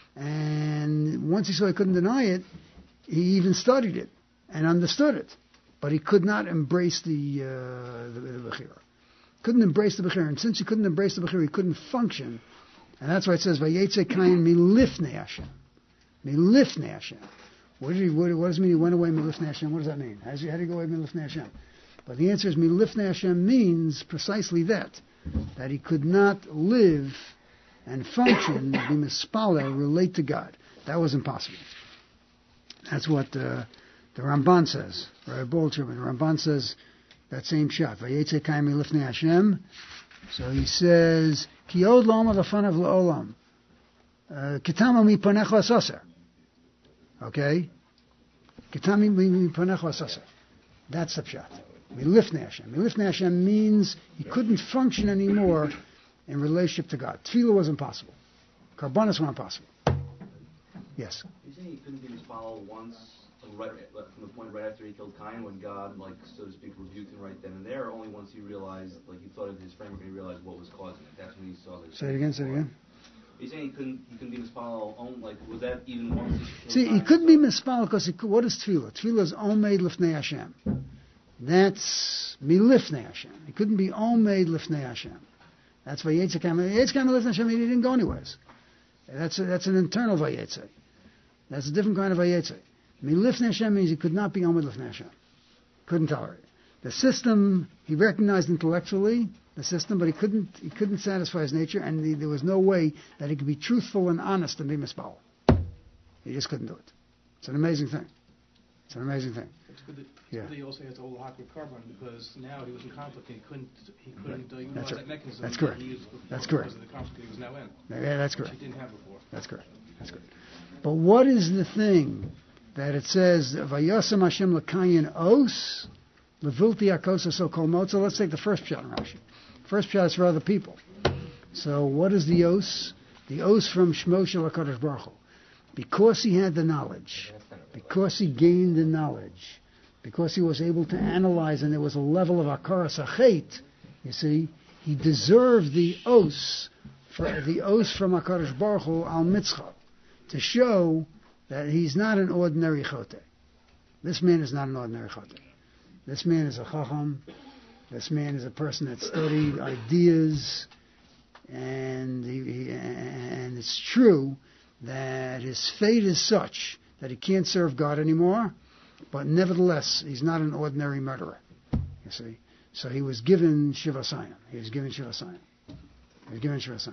And once he saw he couldn't deny it, he even studied it and understood it, but he could not embrace the Bechira. Couldn't embrace the Bechira, and since he couldn't embrace the Bechira, he couldn't function. And that's why it says, "Vayetze Kain milifnei Hashem." Milifnei Hashem. What does it mean? He went away milifnei Hashem. What does that mean? How do you go away milifnei Hashem? But the answer is milifnei Hashem means precisely that he could not live and function, be mispalel, relate to God. That was impossible. That's what the Ramban says. Rabbi Bolcherman. The Ramban says that same shot. Vayetze Kain milifnei Hashem. So he says, Ki od la'olam v'fanav la'olam. Kitama miponecho asaser. Okay? Kitama miponecho asaser. That's the pshat. Milifnei Hashem. Milifnei Hashem means he couldn't function anymore in relationship to God. Tefillah was impossible. Karbanos were impossible. Yes? You say he couldn't be mispal once, right from the point right after he killed Cain, when God, so to speak, rebuked him right then and there, or only once he realized, he thought of his framework and he realized what was causing it. That's when he saw this. Say it again. You're saying he couldn't be mispal, was that even once he See, he couldn't be mispal because what is tefillah? Tefillah is omeid lifnei Hashem. That's milifnei Hashem. He couldn't be omeid lifnei Hashem. That's why Yitzchak lifnei Hashem, he didn't go anywhere. That's an internal vayetze. That's a different kind of vayetze. Lifnei Hashem means he could not be Amud Lifnei Hashem. Couldn't tolerate it. The system, he recognized intellectually, the system, but he couldn't satisfy his nature, and there was no way that he could be truthful and honest and be mispal. He just couldn't do it. It's an amazing thing. It's an amazing thing. It's good that he also had to hold the Hakra Carbon, because now he was in conflict and he couldn't utilize that mechanism. That's correct. That he used before That's correct. Because of the conflict he was now in. Yeah, that's correct. Which he didn't have before. That's correct. That's correct. But what is the thing that it says, Vayasam Hashem l'kayin os, levilti akosa so kol mot? So let's take the first pshat in Rashi. First pshat is for other people. So what is the os? The os from Shmo Shel HaKadosh Baruch Hu. Because he had the knowledge, because he gained the knowledge, because he was able to analyze, and there was a level of akaras achet, you see, he deserved the os from HaKadosh Baruch Hu al mitzcha, to show that he's not an ordinary chote. This man is not an ordinary chote. This man is a chacham. This man is a person that studied ideas, and and it's true that his fate is such that he can't serve God anymore, but nevertheless, he's not an ordinary murderer. You see? So he was given Shiva Sayam. He was given Shiva Sayam. Shiva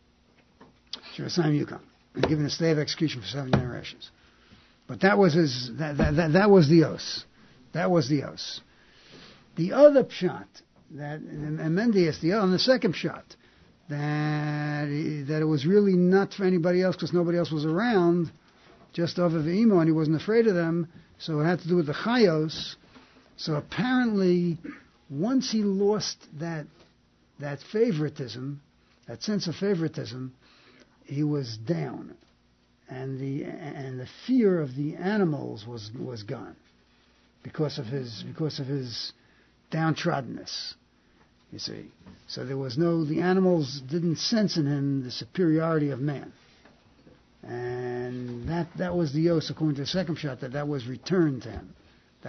Sayam Yukam. He was given a stay of execution for 7 generations. But that was his, that was the os. That was the os. The other pshat, that, and Mendius, on the second pshat, that it was really not for anybody else because nobody else was around, just of Imo, and he wasn't afraid of them, so it had to do with the chayos. So apparently, once he lost that favoritism, that sense of favoritism, he was down, and the fear of the animals was gone because of his downtroddenness. You see, so there was the animals didn't sense in him the superiority of man, and that was the yos, according to the second shot, that was returned to him.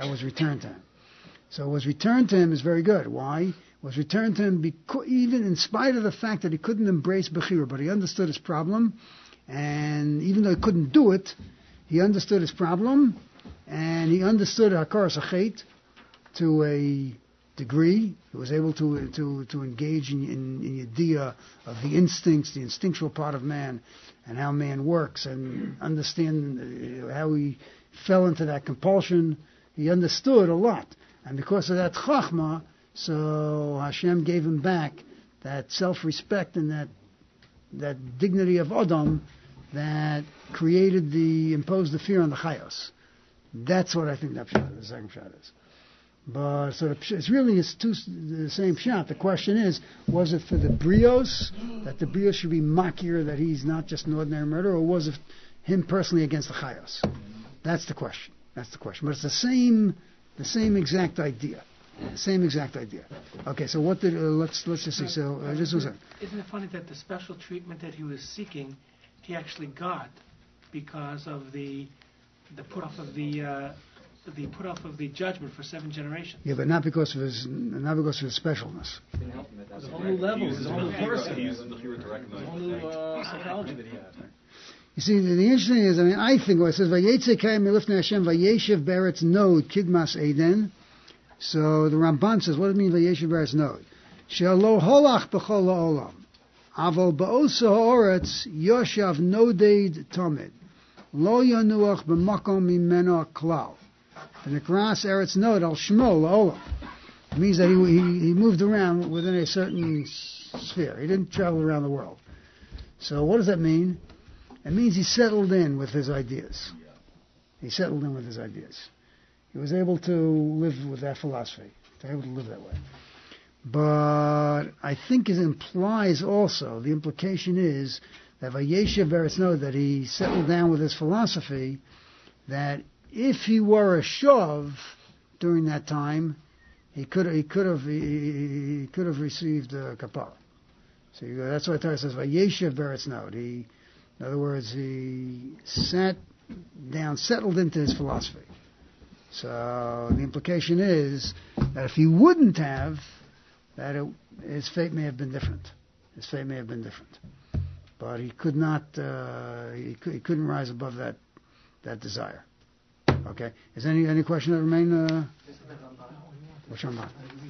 So it was returned to him is very good. Why? It was returned to him because, even in spite of the fact that he couldn't embrace Bechira, but he understood his problem, and even though he couldn't do it, he understood his problem, and he understood Hakaras Achet to a degree. He was able to engage in the idea of the instincts, the instinctual part of man, and how man works, and understand how he fell into that compulsion. He understood a lot. And because of that chachma, so Hashem gave him back that self-respect and that dignity of Adam that imposed the fear on the chayos. That's what I think the second shot is. But so it's really the same shot. The question is, was it for the brios, that the brios should be makir, that he's not just an ordinary murderer, or was it him personally against the chayos? That's the question. But it's the same exact idea. Okay, so what did let's just see. So this was Isn't it funny that the special treatment that he was seeking, he actually got because of the put off of the judgment for 7 generations? Yeah, but not because of his specialness. There's a whole new level. There's a whole new person. There's a whole new psychology that he had. You see, the interesting is, I think what it says, Vayetze Kayim Milifnei Hashem Vayeshev Beretz Nod Kidmas Eden. So the Ramban says, what does it mean Vayeshev Beretz Nod? She'alo holach b'chol ha'olam. Aval ba'osa ha'oretz yoshav nodeid tomid. Lo yanuach b'makom mimeno klal. V'nikras Eretz Nod al Shmo la'olam. It means that he moved around within a certain sphere. He didn't travel around the world. So what does that mean? It means he settled in with his ideas. He was able to live with that philosophy, able to live that way. But I think it implies also, the implication is that Vayeshev Beretz Nod, that he settled down with his philosophy, that if he were a shov during that time, he could have received kapara. So that's why Torah says Vayeshev Beretz Nod. In other words, he sat down, settled into his philosophy. So the implication is that if he wouldn't have, his fate may have been different. but he could not. He couldn't rise above that desire. Okay. Is there any question that remain? Which one?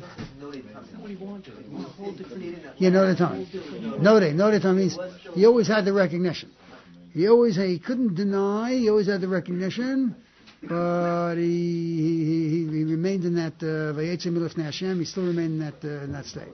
Yeah, no time. No time means he always had the recognition. He couldn't deny. He always had the recognition, but he remained in that Vayetze Milifnei Hashem. He still remained in that state.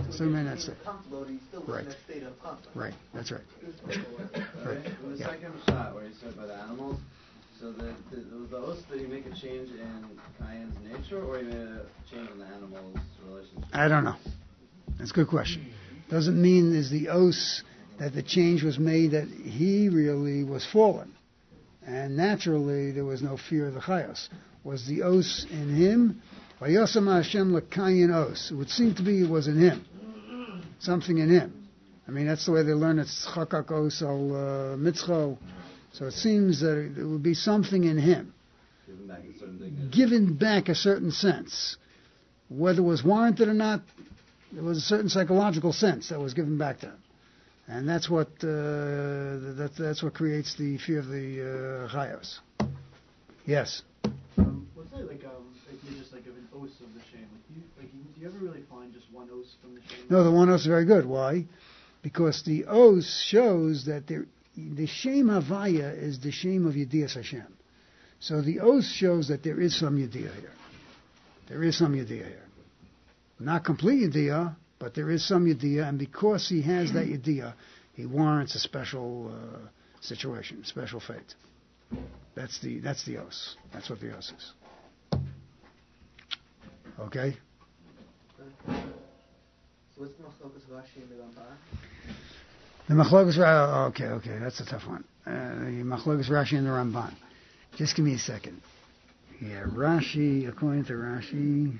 Right. Right. That's right. Right. The second shot where he said by the animals. So the os, did he make a change in Cain's nature, or he made a change in the animal's relationship? I don't know. That's a good question. Doesn't mean is the os that the change was made that he really was fallen, and naturally there was no fear of the chayos. Was the os in him? Vayosam Hashem l'Cain os. It would seem to be it was in him, something in him. I mean that's the way they learn it. Chakak os al mitzcho. So it seems that it would be something in him, given back a certain sense. Whether it was warranted or not, there was a certain psychological sense that was given back to him. And that's what that's what creates the fear of the chayos. Yes? Let's say like you just like of an os of the shame. Do you ever really find just one os from the shame? No, the one os is very good. Why? Because the os shows that the Shem Havaya is the Shem of Yediyas Hashem. So the Os shows that there is some Yediyah here. There is some Yediyah here. Not complete Yediyah, but there is some Yediyah, and because he has that Yediyah, he warrants a special situation, special fate. That's the Os. That's what the Os is. Okay? So what's the Machlokas Rashi and the Ramban? The Machlokas, okay, that's a tough one. The Machlokas Rashi and the Ramban. Just give me a second. Yeah, Rashi, according to Rashi.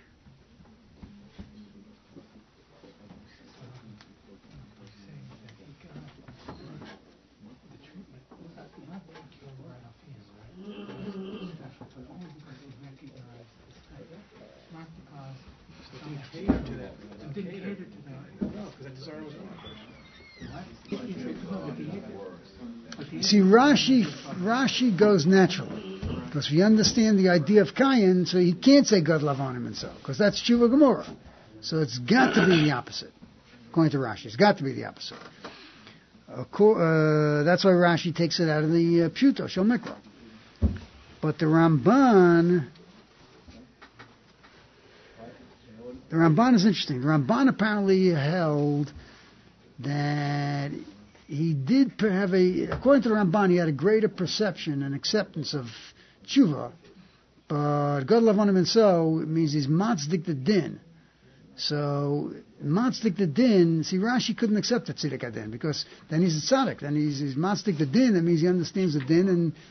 See, Rashi goes naturally, because we understand the idea of Cain, so he can't say God Lavonim himself, because that's Tshuva Gemara. So it's got to be the opposite, according to Rashi. It's got to be the opposite. That's why Rashi takes it out of the Pshuto, Shel Mikra. But the Ramban is interesting. The Ramban apparently held that he did have according to the Ramban, he had a greater perception and acceptance of tshuva, but God Lavonim and so it means he's matzdik the din. So matzdik the din. See, Rashi couldn't accept the tzedek adin because then he's a tzaddik. Then he's matzdik the din. That means he understands the din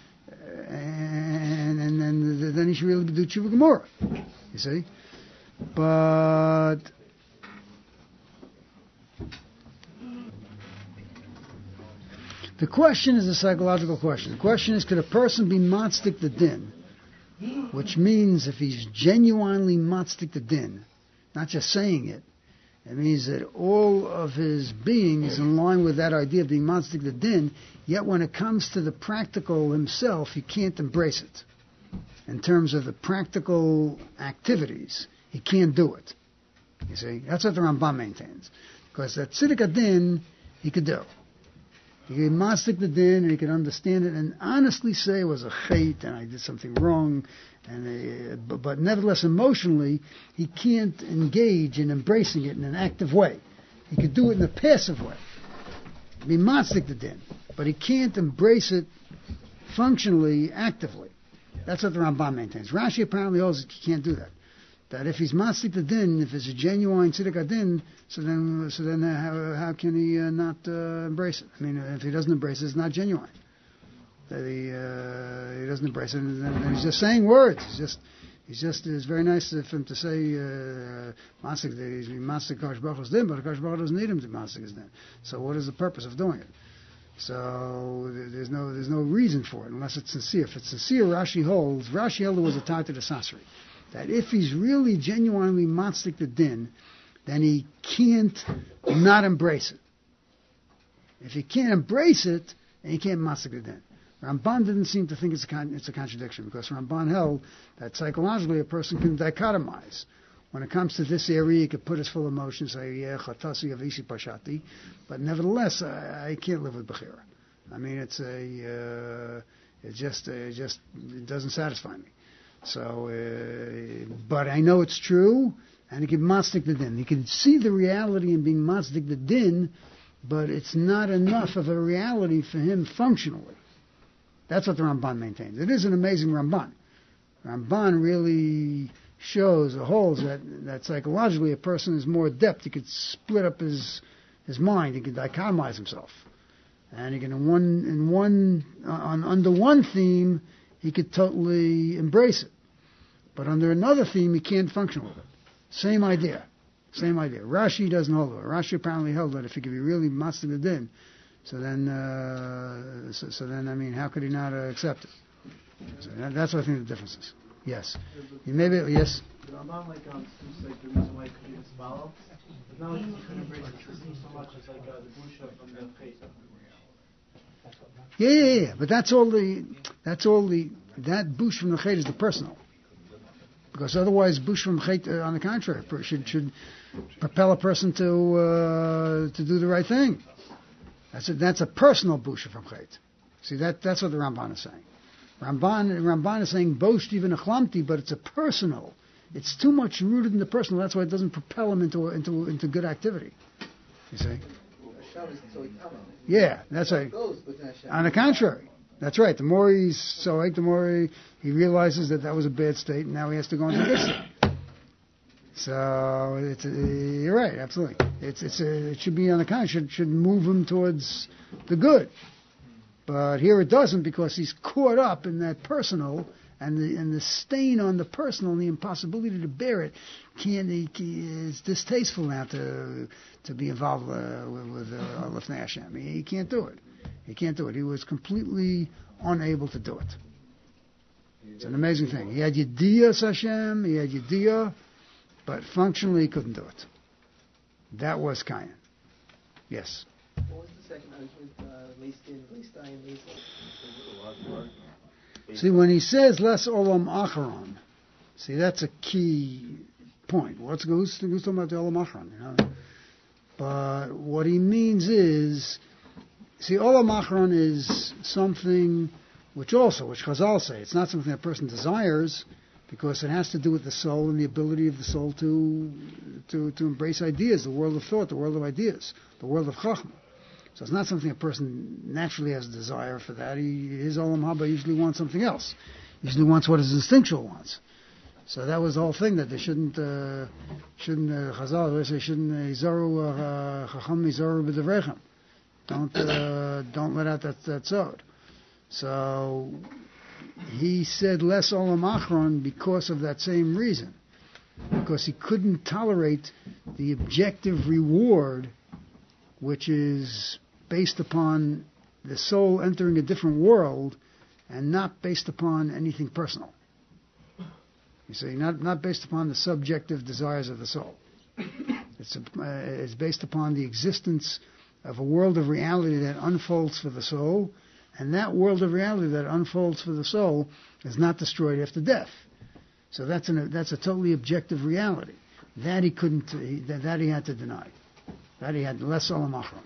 and then he should really do tshuva gemara. You see, but. The question is a psychological question. The question is, could a person be matzdik the din? Which means if he's genuinely matzdik the din, not just saying it, it means that all of his being is in line with that idea of being matzdik the din, yet when it comes to the practical himself, he can't embrace it. In terms of the practical activities, he can't do it. You see? That's what the Rambam maintains. Because that tzedek adin, he could do. He could mastic the din and he could understand it and honestly say it was a chait and I did something wrong. But nevertheless, emotionally, he can't engage in embracing it in an active way. He could do it in a passive way. Be mastic the din. But he can't embrace it functionally, actively. That's what the Rambam maintains. Rashi apparently holds he can't do that. That if he's mastic the din, if it's a genuine tzedek adin, so then how can he not embrace it? I mean, if he doesn't embrace it, it's not genuine. That he doesn't embrace it, and then he's just saying words. It's very nice of him to say mastic. He's mastic Kadosh Baruch Hu's din, but Kadosh Baruch Hu doesn't need him to mastic his din. So what is the purpose of doing it? So there's no reason for it unless it's sincere. If it's sincere, Rashi held was a tar to the sasri. That if he's really genuinely matzdik the din, then he can't not embrace it. If you can't embrace it, then you can't masik the din. Ramban didn't seem to think it's a contradiction, because Ramban held that psychologically a person can dichotomize. When it comes to this area, he could put his full emotion, say, yeah, chatasi avisi pashati, but nevertheless, I can't live with Bechira. I mean, it doesn't satisfy me. So, but I know it's true, and he can mastik the din. He can see the reality in being mastik the din, but it's not enough of a reality for him functionally. That's what the Ramban maintains. It is an amazing Ramban. Ramban really shows or holds that psychologically a person is more adept. He could split up his mind. He could dichotomize himself, and he can under one theme he could totally embrace it, but under another theme he can't function with it. Same idea. Rashi doesn't hold it. Rashi apparently held that if he could be really master the din, so then I mean, how could he not accept it? So that's what I think the difference is. Yes. Yes. The Rambam seems like the reason why he couldn't even follow. It's not like he couldn't embrace the system so much as like the busha from the faith. Yeah. But that bush from the chait is the personal. Because otherwise, bush from chait, on the contrary, should propel a person to do the right thing. That's a personal bush from chait. See, that's what the Ramban is saying. Ramban is saying bosh even achlamti, but it's a personal. It's too much rooted in the personal. That's why it doesn't propel him into good activity. You see? Yeah, that's right. On the contrary, that's right. The more he's soik, the more he realizes that was a bad state, and now he has to go into a good state. So you're right, absolutely. It should be on the contrary. Should move him towards the good. But here it doesn't, because he's caught up in that personal, and the stain on the personal and the impossibility to bear it is distasteful now to be involved with Lefnei Hashem. He can't do it. He was completely unable to do it. It's an amazing thing. He had Yediyah Hashem, he had Yediyah, but functionally he couldn't do it. That was Cain. Yes. What was the second argument? See, when he says less olam acharon, see, that's a key point. Who's talking about the olam acharon? You know? But what he means is, see, olam acharon is something which Chazal say, it's not something a person desires, because it has to do with the soul and the ability of the soul to embrace ideas, the world of thought, the world of ideas, the world of chachma. So it's not something a person naturally has a desire for that. His olam haba usually wants something else. Usually wants what his instinctual wants. So that was the whole thing, that they shouldn't Chazal say shouldn't izaru chacham izaru b'devrechem. Don't let out that sod. So he said less olam achron because of that same reason, because he couldn't tolerate the objective reward, which is based upon the soul entering a different world and not based upon anything personal. You see, not based upon the subjective desires of the soul. It's based upon the existence of a world of reality that unfolds for the soul, and that world of reality that unfolds for the soul is not destroyed after death. So that's a totally objective reality. That he couldn't, that he had to deny. That he had less olam achron.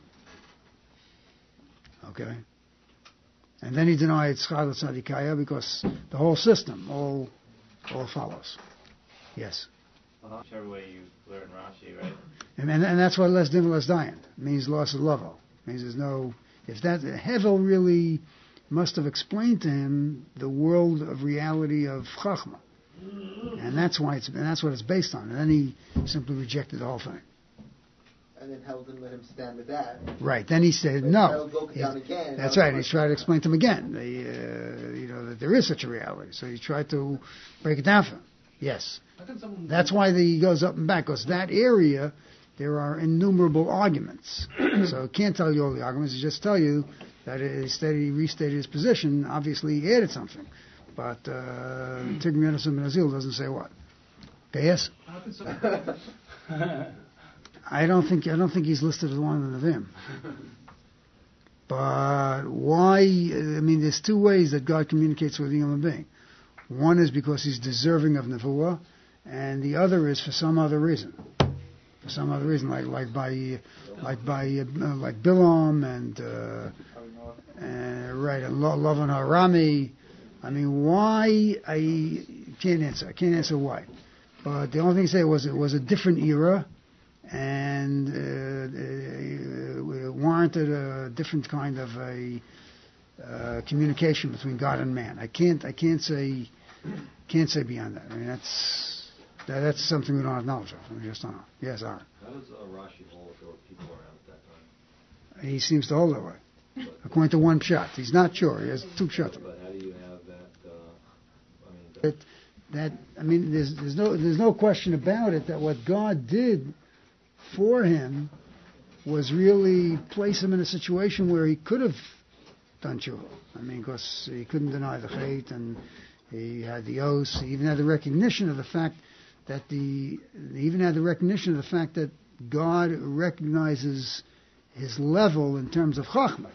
Okay? And then he denied Schar Tzadikaya, because the whole system all follows. Yes? Whichever way you learn Rashi, right? And that's why less din, less dayan. Means loss of level. Means there's no... If that... Hevel really must have explained to him the world of reality of Chachma. And that's what it's based on. And then he simply rejected the whole thing. And then Hell didn't let him stand with that. Right. Then he said no. Down again, that's right. He tried to explain to him again, that there is such a reality. So he tried to break it down for him. Yes. That's why he goes up and back, because that area, there are innumerable arguments. So he can't tell you all the arguments. He just tell you that he restated his position. Obviously, he added something. But Tigrim Yonasan Ben Azil doesn't say what. Okay, yes? I don't think he's listed as one of them. But why? I mean, there's two ways that God communicates with a human being. One is because he's deserving of nevuah, and the other is for some other reason. For some other reason, like Bilam and Lavan Harami. I mean, why? I can't answer. I can't answer why. But the only thing I say was it was a different era, and it warranted a different kind of a communication between God and man. I can't say beyond that. I mean, that's something we don't have knowledge of. We just don't know. Yes, Aaron. How does Rashi hold if there were people around at that time? He seems to hold that way. According to one shot, he's not sure. He has two shots. But how do you have that? There's no question about it that what God did for him was really place him in a situation where he could have done tshuva. I mean, because he couldn't deny the hate, and he had the oaths. He even had the recognition of the fact that God recognizes his level in terms of chachma,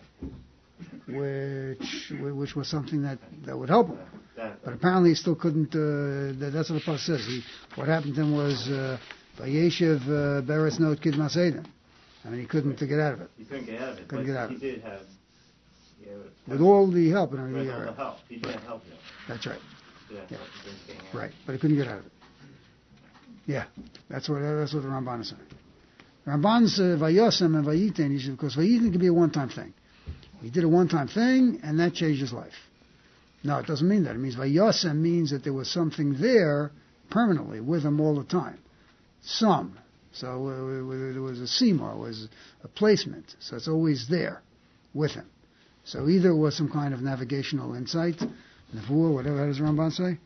which was something that would help him. But apparently he still couldn't. That's what the pasuk says. What happened to him was vayeshev beretz not kidmas eden. I mean, he couldn't get out of it. He couldn't get out of it. Couldn't get out of it. He did have. With all the help and With everything. all the help, he did help him. That's right. Yeah. Right, but he couldn't get out of it. Yeah, that's what the Ramban is saying. The Ramban says vayosem and vayiten, because vayiten can be a one-time thing. He did a one-time thing, and that changed his life. No, it doesn't mean that. It means vayosem means that there was something there permanently with him all the time. So there was a sima, it was a placement. So it's always there with him. So either it was some kind of navigational insight, nevuah, whatever does Ramban say,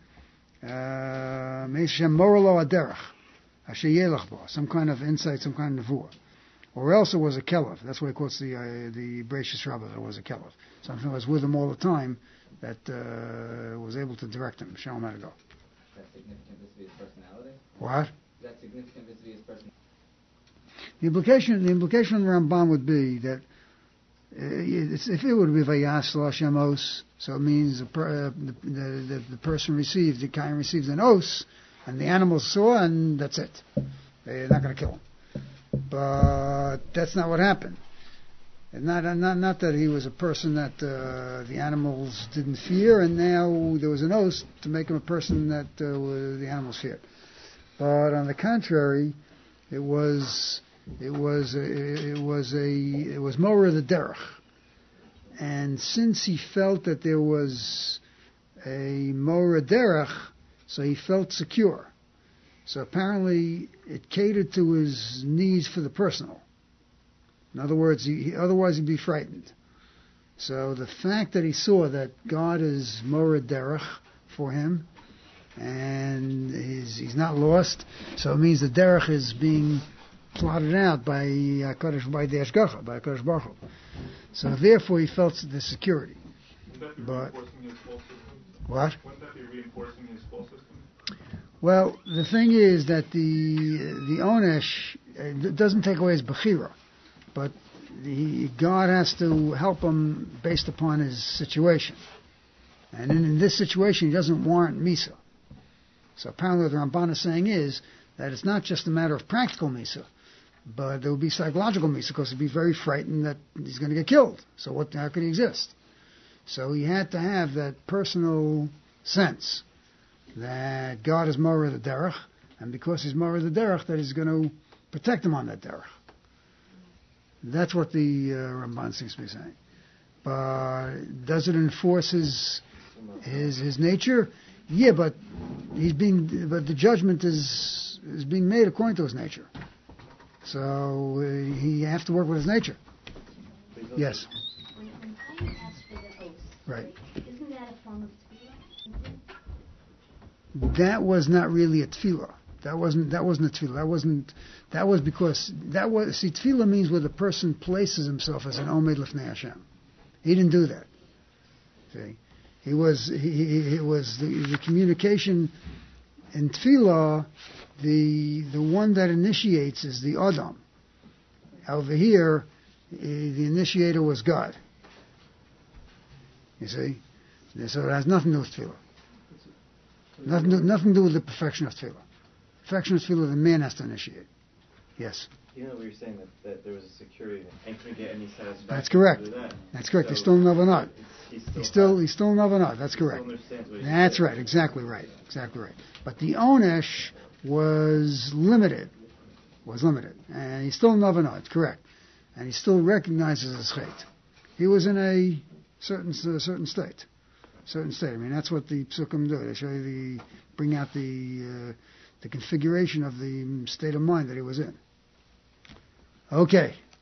some kind of insight, some kind of nevuah. Or else it was a kelev. That's why he quotes the Bereishis Rabbah, that it was a kelev. Something that was with him all the time that was able to direct him, show him how to go. That's significant vis-a-vis his personality? What? That's significant vis-a-vis his personality. The implication of the Ramban would be that if it would be vayas lo Hashem os, so it means the person received, the Kain received an os, and the animals saw, and that's it. They're not going to kill him. But that's not what happened. And not that he was a person that the animals didn't fear, and now there was an os to make him a person that the animals feared. But on the contrary, it was Moreh the derech, and since he felt that there was a Moreh derech, so he felt secure. So apparently, it catered to his needs for the personal. In other words, otherwise he'd be frightened. So the fact that he saw that God is Moreh derech for him, and he's not lost, so it means the derech is being plotted out by the Ashgacha, by Kadosh Baruch Hu. So therefore he felt the security. Wouldn't that be reinforcing his false system? What? Wouldn't that be reinforcing his false system? Well, the thing is that the Onesh doesn't take away his Bechira, but God has to help him based upon his situation. And in this situation, he doesn't warrant Misa. So apparently what the Ramban is saying is that it's not just a matter of practical Misa, but there will be psychological Misa, because he'd be very frightened that he's going to get killed. So how could he exist? So he had to have that personal sense that God is Moreh the derech, and because he's Moreh the derech, that he's going to protect him on that derech. That's what the Ramban seems to be saying. But does it enforce his nature? Yeah, but the judgment is being made according to his nature. So he have to work with his nature. Yes. When Cain asked for the oath, right? Isn't that a form of tefillah? That was not really a tefillah. That wasn't a tefillah. That was because tefillah means where the person places himself as an omed lifnei Hashem. He didn't do that. See, he was the communication in tefillah. The one that initiates is the Adam. Over here, the initiator was God. You see? So it has nothing to do with tefillah. Nothing to do with the perfection of tefillah. Perfection of tefillah, the man has to initiate. Yes? You know, we were saying that there was a security and couldn't get any satisfaction. That's correct. That. That's correct. So He's still never not. He's still never not. That's he correct. Still understands what he's That's saying. right. Exactly right. Exactly right. But the onesh was limited. And he's still never not. Correct. And he still recognizes his chait. He was in a certain state. I mean, that's what the psukim do. They show you bring out the configuration of the state of mind that he was in. Okay.